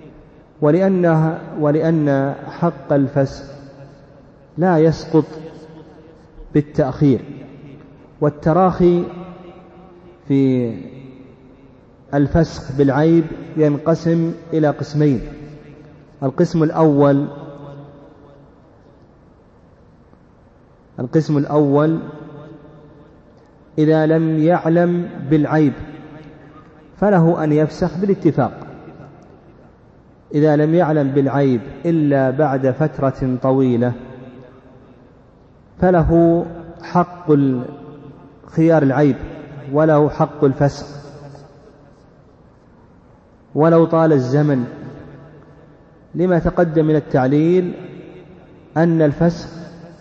ولأن حق الفسخ لا يسقط بالتأخير. والتراخي في الفسخ بالعيب ينقسم إلى قسمين. القسم الأول إذا لم يعلم بالعيب فله أن يفسخ بالاتفاق. إذا لم يعلم بالعيب إلا بعد فترة طويلة فله حق خيار العيب وله حق الفسخ ولو طال الزمن، لما تقدم من التعليل أن الفسخ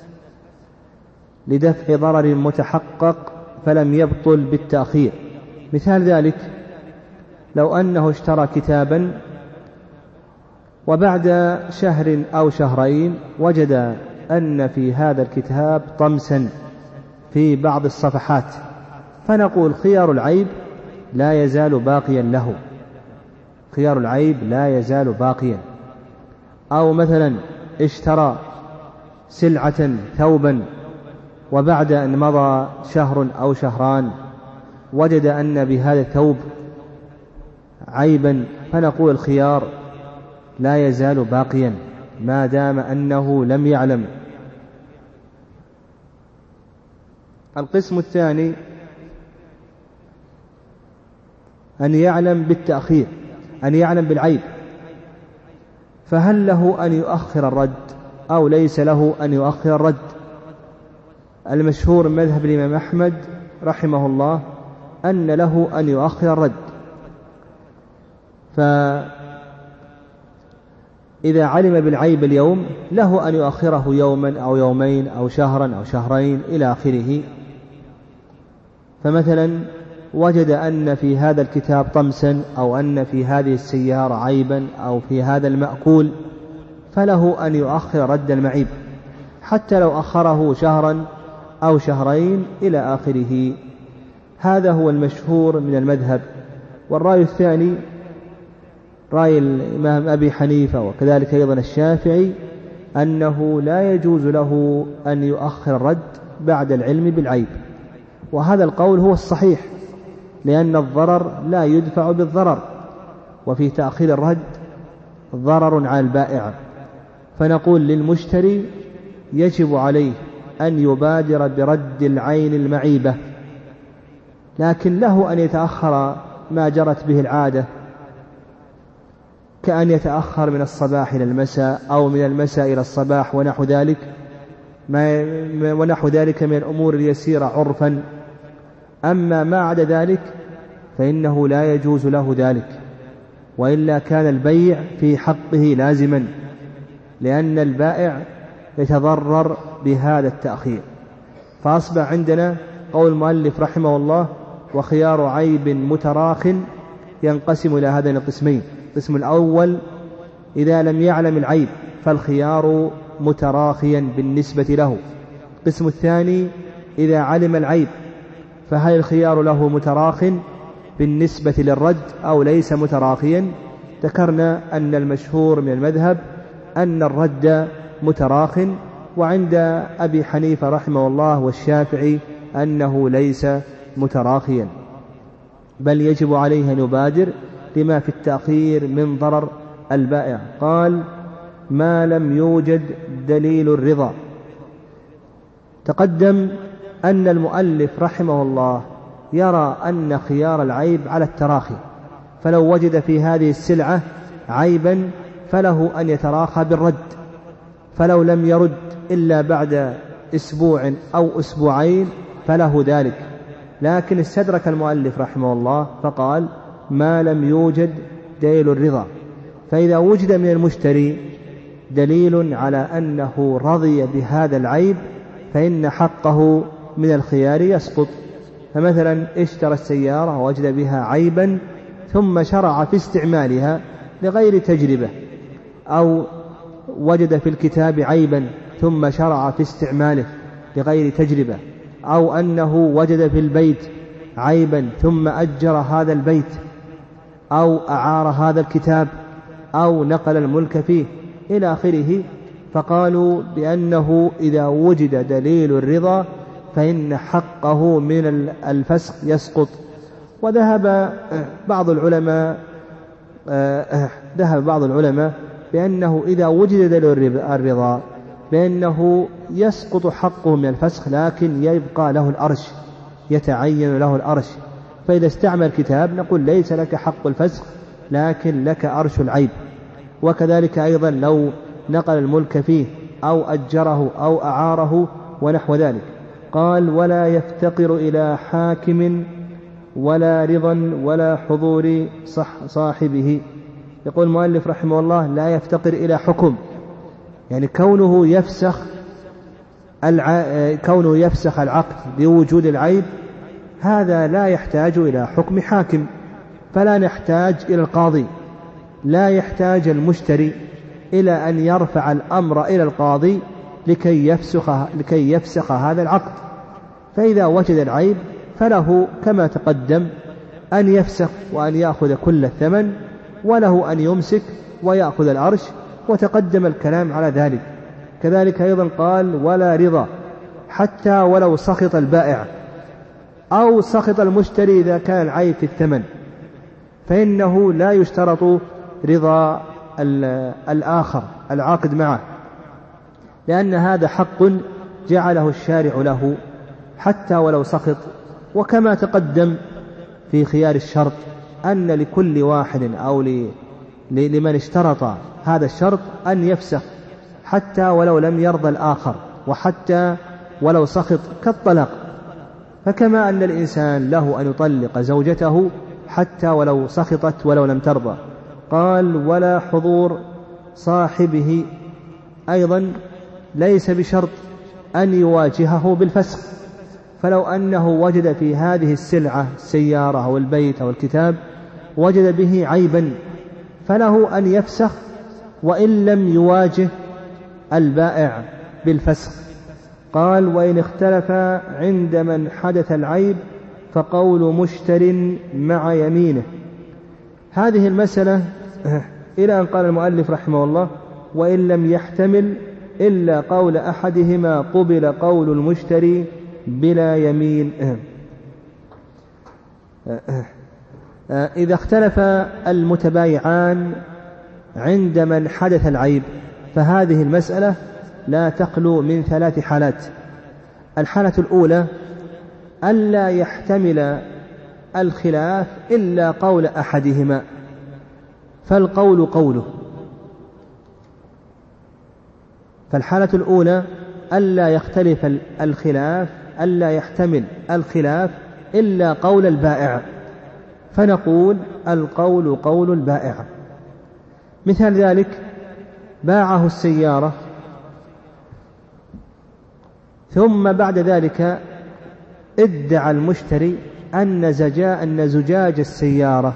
لدفع ضرر متحقق فلم يبطل بالتأخير. مثال ذلك لو أنه اشترى كتابا وبعد شهر أو شهرين وجد أن في هذا الكتاب طمسا في بعض الصفحات، فنقول خيار العيب لا يزال باقيا له، خيار العيب لا يزال باقيا. أو مثلا اشترى سلعة ثوبا وبعد أن مضى شهر أو شهران وجد أن بهذا الثوب عيبا، فنقول الخيار لا يزال باقيا ما دام أنه لم يعلم. القسم الثاني أن يعلم بالتأخير، أن يعلم بالعيب، فهل له أن يؤخر الرد أو ليس له أن يؤخر الرد؟ المشهور من مذهب الإمام أحمد رحمه الله أن له أن يؤخر الرد، فإذا علم بالعيب اليوم له أن يؤخره يوما أو يومين أو شهرا أو شهرين إلى آخره. فمثلا وجد أن في هذا الكتاب طمسا أو أن في هذه السيارة عيبا أو في هذا المأكول، فله أن يؤخر رد المعيب حتى لو أخره شهرا أو شهرين إلى آخره. هذا هو المشهور من المذهب. والرأي الثاني رأي الإمام أبي حنيفة وكذلك أيضا الشافعي أنه لا يجوز له أن يؤخر الرد بعد العلم بالعيب، وهذا القول هو الصحيح، لأن الضرر لا يدفع بالضرر، وفي تأخير الرد ضرر على البائع. فنقول للمشتري يجب عليه أن يبادر برد العين المعيبة، لكن له أن يتأخر ما جرت به العادة، كأن يتأخر من الصباح إلى المساء أو من المساء إلى الصباح ونحو ذلك من الأمور اليسيرة عرفا. أما ما عدا ذلك فإنه لا يجوز له ذلك، وإلا كان البيع في حقه لازما، لأن البائع يتضرر بهذا التأخير. فأصبح عندنا قول المؤلف رحمه الله وخيار عيب متراخ ينقسم إلى هذين القسمين. القسم الأول إذا لم يعلم العيب فالخيار متراخيا بالنسبة له. القسم الثاني إذا علم العيب فهل الخيار له متراخ بالنسبة للرد أو ليس متراخيا؟ ذكرنا أن المشهور من المذهب أن الرد متراخ، وعند أبي حنيفة رحمه الله والشافعي أنه ليس متراخيا، بل يجب عليه أن يبادر لما في التأخير من ضرر البائع. قال ما لم يوجد دليل الرضا. تقدم أن المؤلف رحمه الله يرى أن خيار العيب على التراخي، فلو وجد في هذه السلعة عيبا فله أن يتراخى بالرد، فلو لم يرد إلا بعد أسبوع أو أسبوعين فله ذلك. لكن استدرك المؤلف رحمه الله فقال ما لم يوجد دليل الرضا، فإذا وجد من المشتري دليل على أنه رضي بهذا العيب فإن حقه من الخيار يسقط. فمثلا اشترى السيارة ووجد بها عيبا ثم شرع في استعمالها لغير تجربة، أو وجد في الكتاب عيبا ثم شرع في استعماله لغير تجربة، أو أنه وجد في البيت عيبا ثم أجر هذا البيت، أو أعار هذا الكتاب، أو نقل الملك فيه إلى آخره. فقالوا بأنه إذا وجد دليل الرضا فإن حقه من الفسخ يسقط. وذهب بعض العلماء بأنه إذا وجد دليل الرضا بأنه يسقط حقه من الفسخ، لكن يبقى له الأرش، يتعين له الأرش. فإذا استعمل كتاب نقول ليس لك حق الفسخ لكن لك أرش العيب. وكذلك أيضا لو نقل الملك فيه أو أجره أو أعاره ونحو ذلك. قال ولا يفتقر إلى حاكم ولا رضا ولا حضور صاحبه. يقول المؤلف رحمه الله لا يفتقر إلى حكم، يعني كونه يفسخ العقد بوجود العيب هذا لا يحتاج إلى حكم حاكم، فلا نحتاج إلى القاضي، لا يحتاج المشتري إلى أن يرفع الأمر إلى القاضي لكي يفسخ هذا العقد. فإذا وجد العيب فله كما تقدم أن يفسخ وأن يأخذ كل الثمن، وله أن يمسك ويأخذ الأرش، وتقدم الكلام على ذلك. كذلك أيضا قال ولا رضا حتى ولو سخط البائع أو سخط المشتري إذا كان العيب في الثمن، فإنه لا يشترط رضا الآخر العاقد معه، لأن هذا حق جعله الشارع له حتى ولو سخط. وكما تقدم في خيار الشرط أن لكل واحد أو لمن اشترط هذا الشرط أن يفسخ حتى ولو لم يرضى الآخر، وحتى ولو سخط كالطلاق. فكما أن الإنسان له أن يطلق زوجته حتى ولو سخطت ولو لم ترضى. قال ولا حضور صاحبه أيضا ليس بشرط أن يواجهه بالفسخ، فلو أنه وجد في هذه السلعة السيارة أو البيت أو الكتاب وجد به عيبا فله أن يفسخ وإن لم يواجه البائع بالفسخ. قال وإن اختلف عند من حدث العيب فقول مشتر مع يمينه. هذه المسألة إلى أن قال المؤلف رحمه الله وإن لم يحتمل إلا قول أحدهما قبل قول المشتري بلا يمين. إذا اختلف المتبايعان عند من حدث العيب فهذه المسألة لا تخلو من 3 حالات. الحالة الأولى ألا يحتمل الخلاف إلا قول أحدهما فالقول قوله. فالحالة الأولى ألا يختلف الخلاف، ألا يحتمل الخلاف إلا قول البائع فنقول القول قول البائع. مثال ذلك باعه السيارة ثم بعد ذلك ادعى المشتري أن زجاج السيارة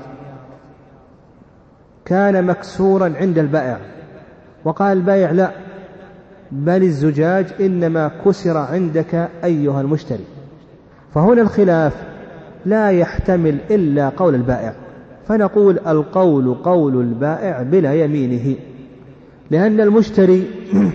كان مكسورا عند البائع، وقال البائع لا بل الزجاج إنما كسر عندك أيها المشتري. فهنا الخلاف لا يحتمل إلا قول البائع فنقول القول قول البائع بلا يمينه، لأن المشتري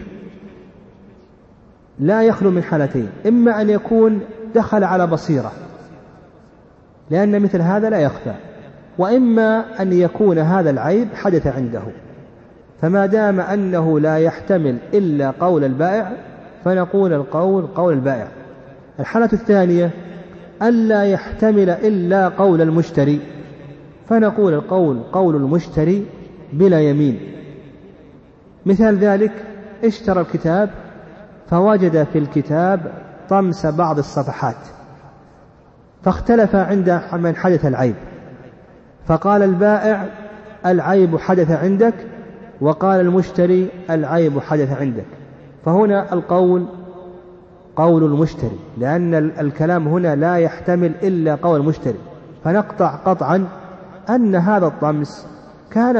لا يخلو من حالتين: إما أن يكون دخل على بصيرة لأن مثل هذا لا يخفى، وإما أن يكون هذا العيب حدث عنده. فما دام أنه لا يحتمل إلا قول البائع فنقول القول قول البائع. الحالة الثانية ألا يحتمل إلا قول المشتري فنقول القول قول المشتري بلا يمين. مثال ذلك اشترى الكتاب فوجد في الكتاب طمس بعض الصفحات فاختلف عند من حدث العيب، فقال البائع العيب حدث عندك وقال المشتري العيب حدث عندك، فهنا القول قول المشتري، لأن الكلام هنا لا يحتمل إلا قول المشتري، فنقطع قطعا أن هذا الطمس كان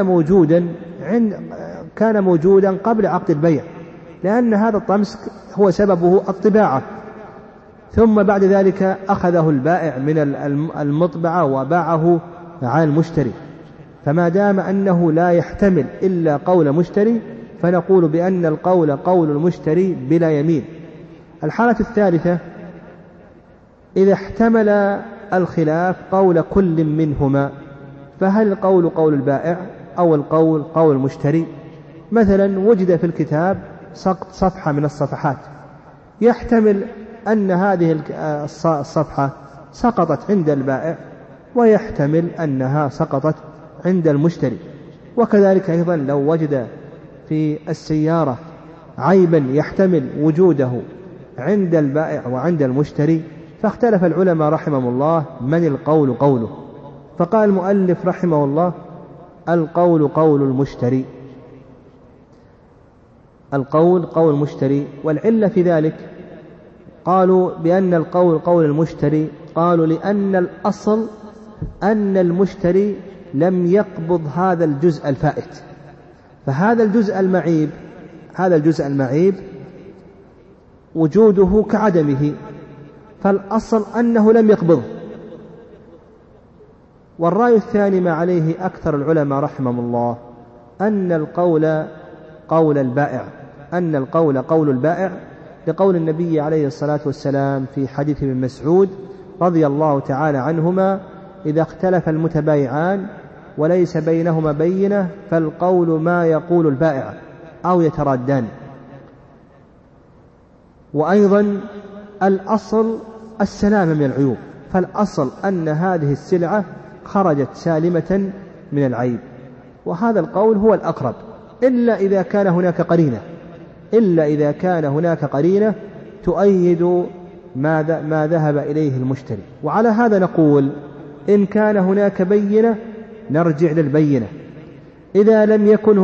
موجودا قبل عقد البيع، لأن هذا الطمس هو سببه الطباعة، ثم بعد ذلك أخذه البائع من المطبعة وباعه على المشتري. فما دام أنه لا يحتمل إلا قول مشتري فنقول بأن القول قول المشتري بلا يمين. الحالة الثالثة إذا احتمل الخلاف قول كل منهما، فهل القول قول البائع أو القول قول المشتري؟ مثلا وجد في الكتاب سقط صفحة من الصفحات، يحتمل أن هذه الصفحة سقطت عند البائع، ويحتمل أنها سقطت عند المشتري. وكذلك أيضا لو وجد في السيارة عيبا يحتمل وجوده عند البائع وعند المشتري، فاختلف العلماء رحمهم الله من القول قوله، فقال المؤلف رحمه الله القول قول المشتري، القول قول المشتري. والعلة في ذلك قالوا بأن القول قول المشتري، قالوا لأن الأصل أن المشتري لم يقبض هذا الجزء الفائت، فهذا الجزء المعيب وجوده كعدمه، فالأصل أنه لم يقبضه. والرأي الثاني ما عليه أكثر العلماء رحمهم الله أن القول قول البائع، أن القول قول البائع، لقول النبي عليه الصلاة والسلام في حديث ابن مسعود رضي الله تعالى عنهما: إذا اختلف المتبايعان وليس بينهما بينة فالقول ما يقول البائع أو يترادان. وأيضا الأصل السلامة من العيوب، فالأصل أن هذه السلعة خرجت سالمة من العيب، وهذا القول هو الأقرب، إلا إذا كان هناك قرينة تؤيد ما ذهب إليه المشتري. وعلى هذا نقول إن كان هناك بينة نرجع للبينة، إذا لم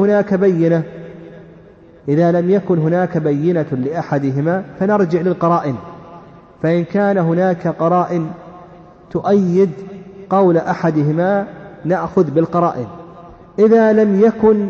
يكن هناك بينة لأحدهما فنرجع للقرائن، فإن كان هناك قرائن تؤيد قول أحدهما نأخذ بالقرائن، إذا لم يكن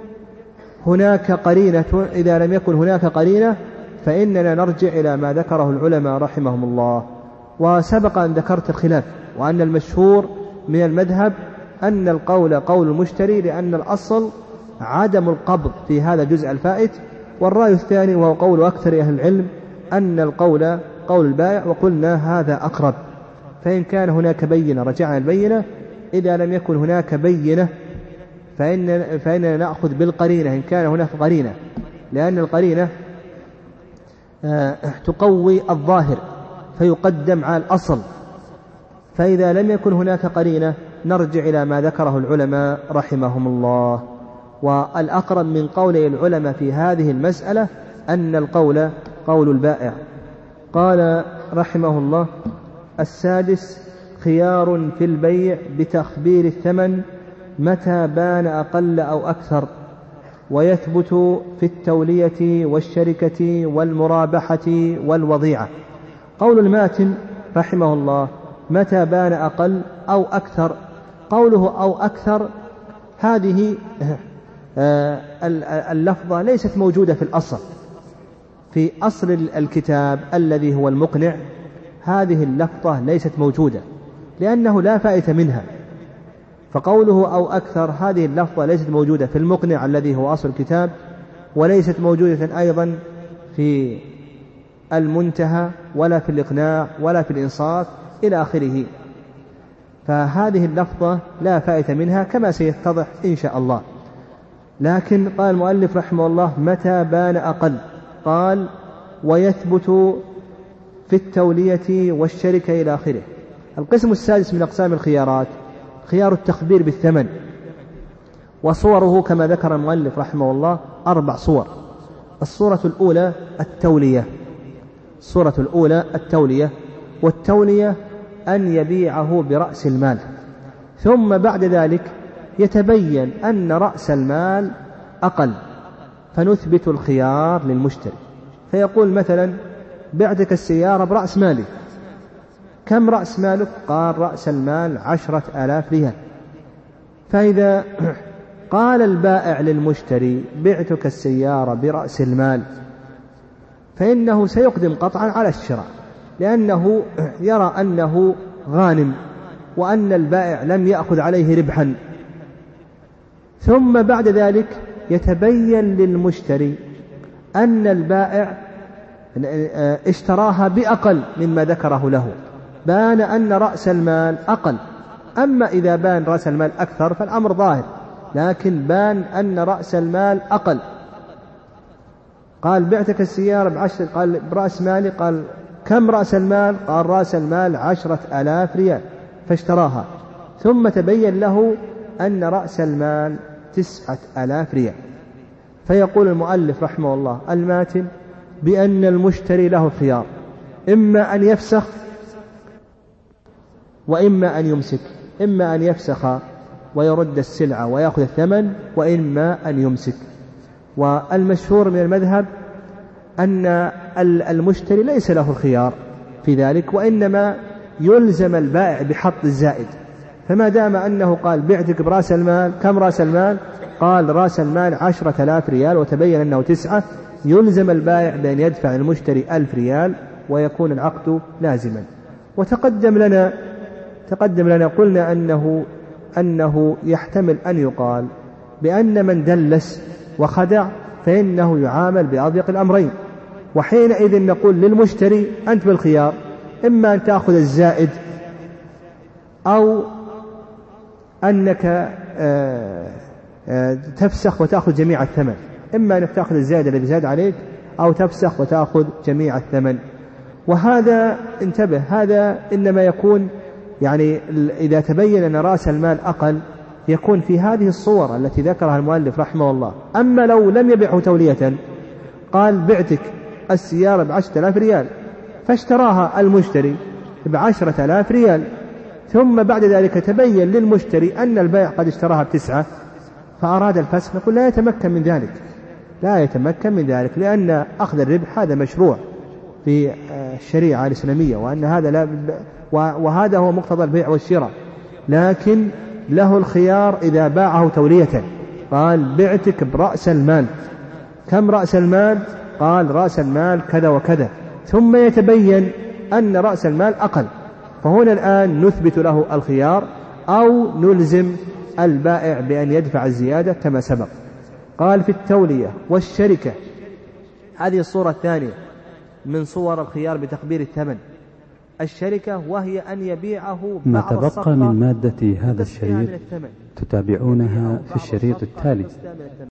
هناك قرينة فإننا نرجع إلى ما ذكره العلماء رحمهم الله. وسبق أن ذكرت الخلاف، وأن المشهور من المذهب أن القول قول المشتري، لأن الأصل عدم القبض في هذا الجزء الفائت. والرأي الثاني وهو قول أكثر أهل العلم أن القول قول البائع، وقلنا هذا أقرب. فإن كان هناك بينة رجعنا البينة، إذا لم يكن هناك بينة فإننا نأخذ بالقرينة إن كان هناك قرينة، لأن القرينة تقوي الظاهر فيقدم على الأصل. فإذا لم يكن هناك قرينة نرجع إلى ما ذكره العلماء رحمهم الله. والأقرب من قول العلماء في هذه المسألة أن القول قول البائع. قال رحمه الله: السادس: خيار في البيع بتخبير الثمن متى بان أقل أو أكثر، ويثبت في التولية والشركة والمرابحة والوضيعة. قول الماتن رحمه الله: متى بان أقل أو أكثر. قوله أو أكثر هذه اللفظة ليست موجودة في الأصل، في أصل الكتاب الذي هو المقنع هذه اللفظة ليست موجودة، لأنه لا فائدة منها. فقوله أو أكثر هذه اللفظة ليست موجودة في المقنع الذي هو أصل الكتاب، وليست موجودة أيضا في المنتهى ولا في الإقناع ولا في الإنصاف إلى آخره. فهذه اللفظة لا فائدة منها كما سيتضح إن شاء الله. لكن قال المؤلف رحمه الله: متى بان أقل. قال: ويثبت في التولية والشركة إلى آخره. القسم السادس من أقسام الخيارات خيار التخبير بالثمن، وصوره كما ذكر المؤلف رحمه الله 4 صور. الصورة الأولى التولية، والتولية أن يبيعه برأس المال، ثم بعد ذلك يتبين أن رأس المال أقل، فنثبت الخيار للمشتري، فيقول مثلا: بعتك السيارة برأس مالي، كم رأس مالك؟ قال رأس المال 10,000 ريال. فإذا قال البائع للمشتري بعتك السيارة برأس المال، فإنه سيقدم قطعا على الشراء، لأنه يرى أنه غانم وأن البائع لم يأخذ عليه ربحا. ثم بعد ذلك يتبين للمشتري أن البائع اشتراها بأقل مما ذكره له، بان أن رأس المال أقل. أما إذا بان رأس المال أكثر فالأمر ظاهر، لكن بان أن رأس المال أقل. قال بعتك السيارة ب10، قال برأس مالي، قال كم رأس المال؟ قال رأس المال 10,000 ريال، فاشتراها. ثم تبين له أن رأس المال 9,000 ريال. فيقول المؤلف رحمه الله الماتن بأن المشتري له خيار، إما أن يفسخ وإما أن يمسك، إما أن يفسخ ويرد السلعة ويأخذ الثمن، وإما أن يمسك. والمشهور من المذهب أن المشتري ليس له الخيار في ذلك، وإنما يلزم البائع بحط الزائد. فما دام أنه قال بعتك برأس المال، كم رأس المال؟ قال رأس المال 10,000 ريال، وتبين أنه 9، يلزم البائع بأن يدفع المشتري 1,000 ريال ويكون العقد لازما. وتقدم لنا قلنا أنه يحتمل أن يقال بأن من دلس وخدع فإنه يعامل بأضيق الأمرين، وحينئذ نقول للمشتري أنت بالخيار، إما أن تأخذ الزائد أو أنك تفسخ وتأخذ جميع الثمن، إما أنك تأخذ الزائد الذي زاد عليك أو تفسخ وتأخذ جميع الثمن. وهذا انتبه، هذا إنما يكون يعني إذا تبين أن رأس المال أقل، يكون في هذه الصور التي ذكرها المؤلف رحمه الله. أما لو لم يبيعه تولية، قال بعتك السيارة ب10,000 ريال، فاشتراها المشتري ب10,000 ريال، ثم بعد ذلك تبين للمشتري أن البائع قد اشتراها ب9 فأراد الفسخ، نقول لا يتمكن من ذلك، لأن أخذ الربح هذا مشروع في الشريعة الإسلامية، وأن هذا وهذا هو مقتضى البيع والشراء. لكن له الخيار إذا باعه تولية، قال بعتك برأس المال، كم رأس المال؟ قال رأس المال كذا وكذا، ثم يتبين أن رأس المال أقل، فهنا الآن نثبت له الخيار أو نلزم البائع بأن يدفع الزيادة كما سبق. قال في التولية والشركة، هذه الصورة الثانية من صور الخيار بتقبيل الثمن. الشركة وهي أن يبيعه ما تبقى من مادة هذا الشريط تتابعونها في الشريط التالي.